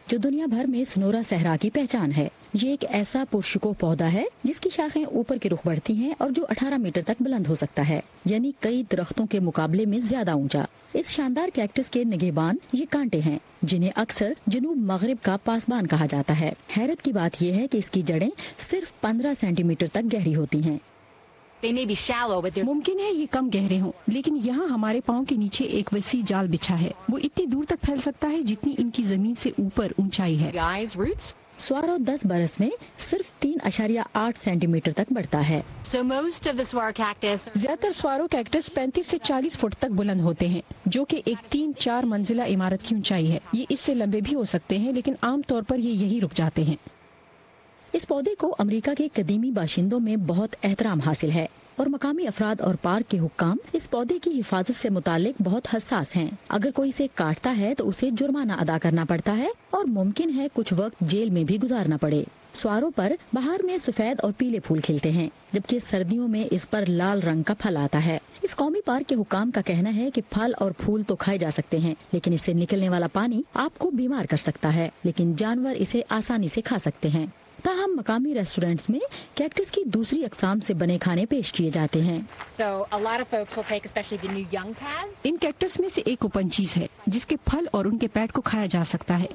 जो दुनिया भर में सनोरा सहरा की पहचान है। ये एक ऐसा पुरशको पौधा है जिसकी शाखें ऊपर की रुख बढ़ती हैं और जो अठारह मीटर तक बुलंद हो सकता है, यानी कई दरख्तों के मुकाबले में ज्यादा ऊंचा। इस शानदार कैक्टस के निगहबान ये कांटे हैं, जिन्हें अक्सर जनूब मगरिब का पासबान कहा जाता है। हैरत की बात यह है कि इसकी जड़ें सिर्फ पंद्रह सेंटीमीटर तक गहरी होती हैं। मुमकिन है ये कम गहरे हों, लेकिन यहाँ हमारे पाँव के नीचे एक वसी जाल बिछा है। वो इतनी दूर तक फैल सकता है जितनी इनकी जमीन से ऊपर ऊंचाई है। स्वारो दस बरस में सिर्फ तीन अशारिया आठ सेंटीमीटर तक बढ़ता है। so ज्यादातर स्वारो कैक्टस पैंतीस से चालीस फुट तक बुलंद होते हैं, जो कि एक तीन चार मंजिला इमारत की ऊंचाई है। ये इससे लंबे भी हो सकते हैं, लेकिन आमतौर पर ये यही रुक जाते हैं। इस पौधे को अमेरिका के कदीमी बाशिंदों में बहुत एहतराम हासिल है और मकामी अफराद और पार्क के हुक्काम इस पौधे की हिफाजत से मुतालिक बहुत हसास हैं। अगर कोई इसे काटता है तो उसे जुर्माना अदा करना पड़ता है और मुमकिन है कुछ वक्त जेल में भी गुजारना पड़े। स्वारों पर बहार में सफेद और पीले फूल खिलते हैं, जबकि सर्दियों में इस पर लाल रंग का फल आता है। इस कौमी पार्क के हुक्काम का कहना है कि फल और फूल तो खाए जा सकते हैं, लेकिन इससे निकलने वाला पानी आपको बीमार कर सकता है, लेकिन जानवर इसे आसानी से खा सकते हैं। ताहम मकामी रेस्टोरेंट्स में कैक्टस की दूसरी अकसाम से बने खाने पेश किए जाते हैं। so, इन कैक्टस में से एक ओपन चीज है जिसके फल और उनके पैड को खाया जा सकता है।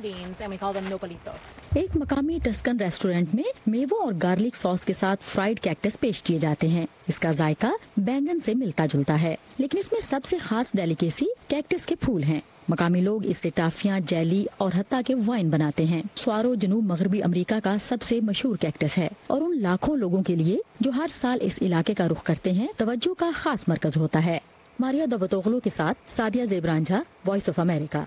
एक मकामी टस्कन रेस्टोरेंट में मेवों और गार्लिक सॉस के साथ फ्राइड कैक्टस पेश किए जाते हैं। इसका जायका बैंगन से मिलता जुलता है, लेकिन इसमें सबसे खास डेलिकेसी कैक्टस के फूल हैं। मकामी लोग इससे टाफियां, जेली और हत्ता के वाइन बनाते हैं। स्वारो जनूब मगरबी अमेरिका का सबसे मशहूर कैक्टस है और उन लाखों लोगों के लिए जो हर साल इस इलाके का रुख करते हैं तवज्जो का खास मरकज होता है। मारिया दवतोगलू के साथ सादिया जेबरांझा, Voice of America.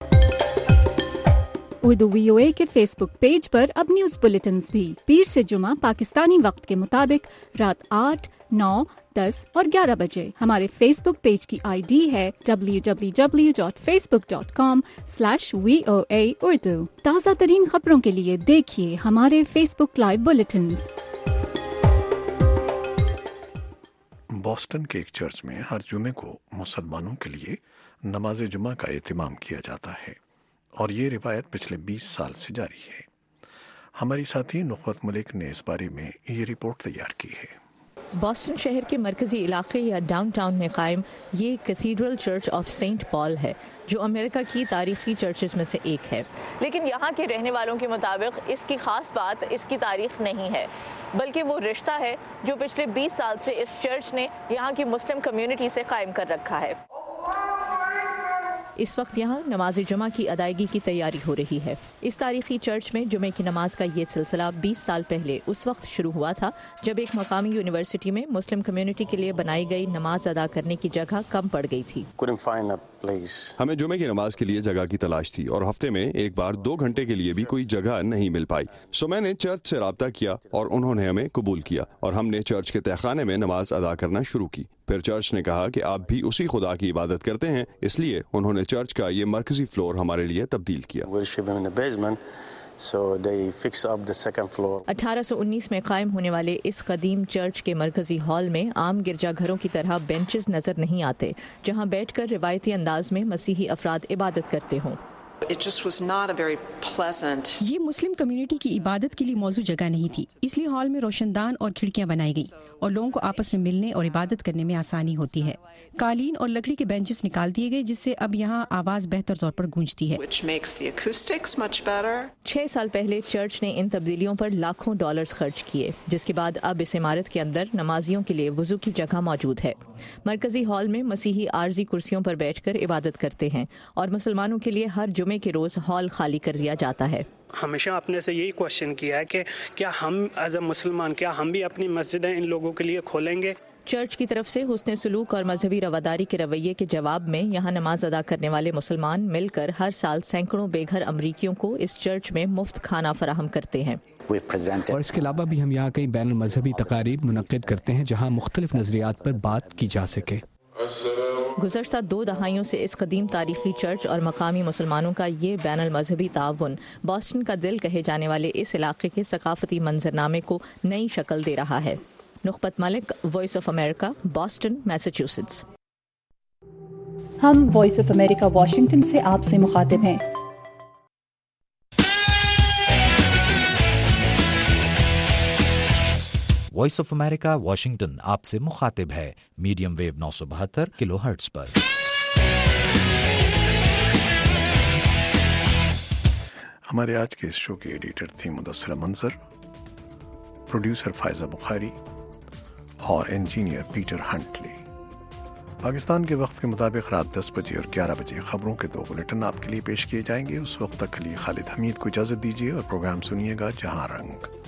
Urdu VOA के फेसबुक पेज पर अब न्यूज बुलेटिन्स भी पीर से जुमा पाकिस्तानी वक्त के मुताबिक रात आठ, नौ, दस और ग्यारह बजे। हमारे फेसबुक पेज की आईडी है W W W dot Facebook dot com slash V O A Urdu. ताज़ा तरीन खबरों के लिए देखिए हमारे फेसबुक लाइव बुलेटिन्स। बॉस्टन के एक चर्च में हर जुमे को मुसलमानों के लिए नमाज जुमा का एहतमाम किया जाता है और ये रिवायत पिछले बीस साल से जारी है। हमारी साथी नुखबत मलिक ने इस बारे में ये रिपोर्ट तैयार की है। बॉस्टन शहर के मरकजी इलाके या डाउनटाउन में कायम ये Cathedral Church of Saint Paul है, जो अमेरिका की तारीखी चर्चेज में से एक है। लेकिन यहाँ के रहने वालों के मुताबिक इसकी खास बात इसकी तारीख नहीं है, बल्कि वो रिश्ता है जो पिछले बीस साल से इस चर्च ने यहाँ की मुस्लिम कम्युनिटी से कायम कर रखा है। इस वक्त यहाँ नमाज जुमा की अदायगी की तैयारी हो रही है। इस तारीखी चर्च में जुमे की नमाज का ये सिलसिला बीस साल पहले उस वक्त शुरू हुआ था जब एक मकामी यूनिवर्सिटी में मुस्लिम कम्युनिटी के लिए बनाई गई नमाज अदा करने की जगह कम पड़ गई थी। हमें जुमे की नमाज के लिए जगह की तलाश थी और हफ्ते में एक बार दो घंटे के लिए भी कोई जगह नहीं मिल पाई। सो मैंने चर्च से राब्ता किया और उन्होंने हमें कबूल किया और हमने चर्च के तहखाने में नमाज अदा करना शुरू की। फिर चर्च ने कहा कि आप भी उसी खुदा की इबादत करते हैं, इसलिए उन्होंने चर्च का ये मरकजी फ्लोर हमारे लिए तब्दील किया। So they fix up the second floor. अठारह सौ उन्नीस में कायम होने वाले इस कदीम चर्च के मरकजी हॉल में आम गिरजाघरों की तरह बेंचेस नजर नहीं आते, जहां बैठकर रिवायती अंदाज में मसीही अफराद इबादत करते हों। It just was not a very pleasant. ये मुस्लिम कम्युनिटी की इबादत के लिए मौजू जगह नहीं थी, इसलिए हॉल में रोशनदान और खिड़कियां बनाई गई और लोगों को आपस में मिलने और इबादत करने में आसानी होती है। कालीन और लकड़ी के बेंचेस निकाल दिए गए, जिससे अब यहाँ आवाज बेहतर तौर पर गूंजती है। Which makes the acoustics much better. छह साल पहले चर्च ने इन तब्दीलियों पर लाखों डॉलर्स खर्च किए, जिसके बाद अब इस इमारत के अंदर नमाजियों के लिए वुजू की जगह मौजूद है। मरकजी हॉल में मसीही आरजी कुर्सियों पर बैठकर इबादत करते हैं और मुसलमानों के लिए हर जुमे के रोज हॉल खाली कर दिया जाता है। हमेशा अपने से यही क्वेश्चन किया है कि क्या हम एज अ मुसलमान क्या हम भी अपनी मस्जिदें इन लोगों के लिए खोलेंगे। चर्च की तरफ से हुस्न सलूक और मजहबी रवादारी के रवैये के जवाब में यहाँ नमाज अदा करने वाले मुसलमान मिलकर हर साल सैकड़ों बेघर अमरीकियों को इस चर्च में मुफ्त खाना फराहम करते हैं। और इसके अलावा भी हम यहाँ कई बैन मजहबी तकारीब मुनक्किद करते हैं जहाँ मुख्तलिफ नजरियात पर बात की जा सके। गुज़श्ता दो दहाइयों से इस कदीम तारीखी चर्च और मकामी मुसलमानों का ये बैनुल मजहबी ताउन बॉस्टन का दिल कहे जाने वाले इस इलाके के सकाफती मंजरनामे को नई शक्ल दे रहा है। Nukhbat Malik, Voice of America, Boston, Massachusetts. हम वॉइस ऑफ अमेरिका वाशिंगटन से आपसे मुखातिब हैं। वॉइस ऑफ अमेरिका वाशिंगटन आपसे मुखातिब है मीडियम वेव नौ सौ बहत्तर किलो हर्ट्ज पर। हमारे आज के इस शो के एडिटर थी मुदस्सिरा मंजर, प्रोड्यूसर फायजा बुखारी और इंजीनियर पीटर हंटली। पाकिस्तान के वक्त के मुताबिक रात दस बजे और ग्यारह बजे खबरों के दो बुलेटिन आपके लिए पेश किए जाएंगे। उस वक्त तक के लिए खालिद हमीद को इजाज़त दीजिए और प्रोग्राम सुनिएगा जहां रंग।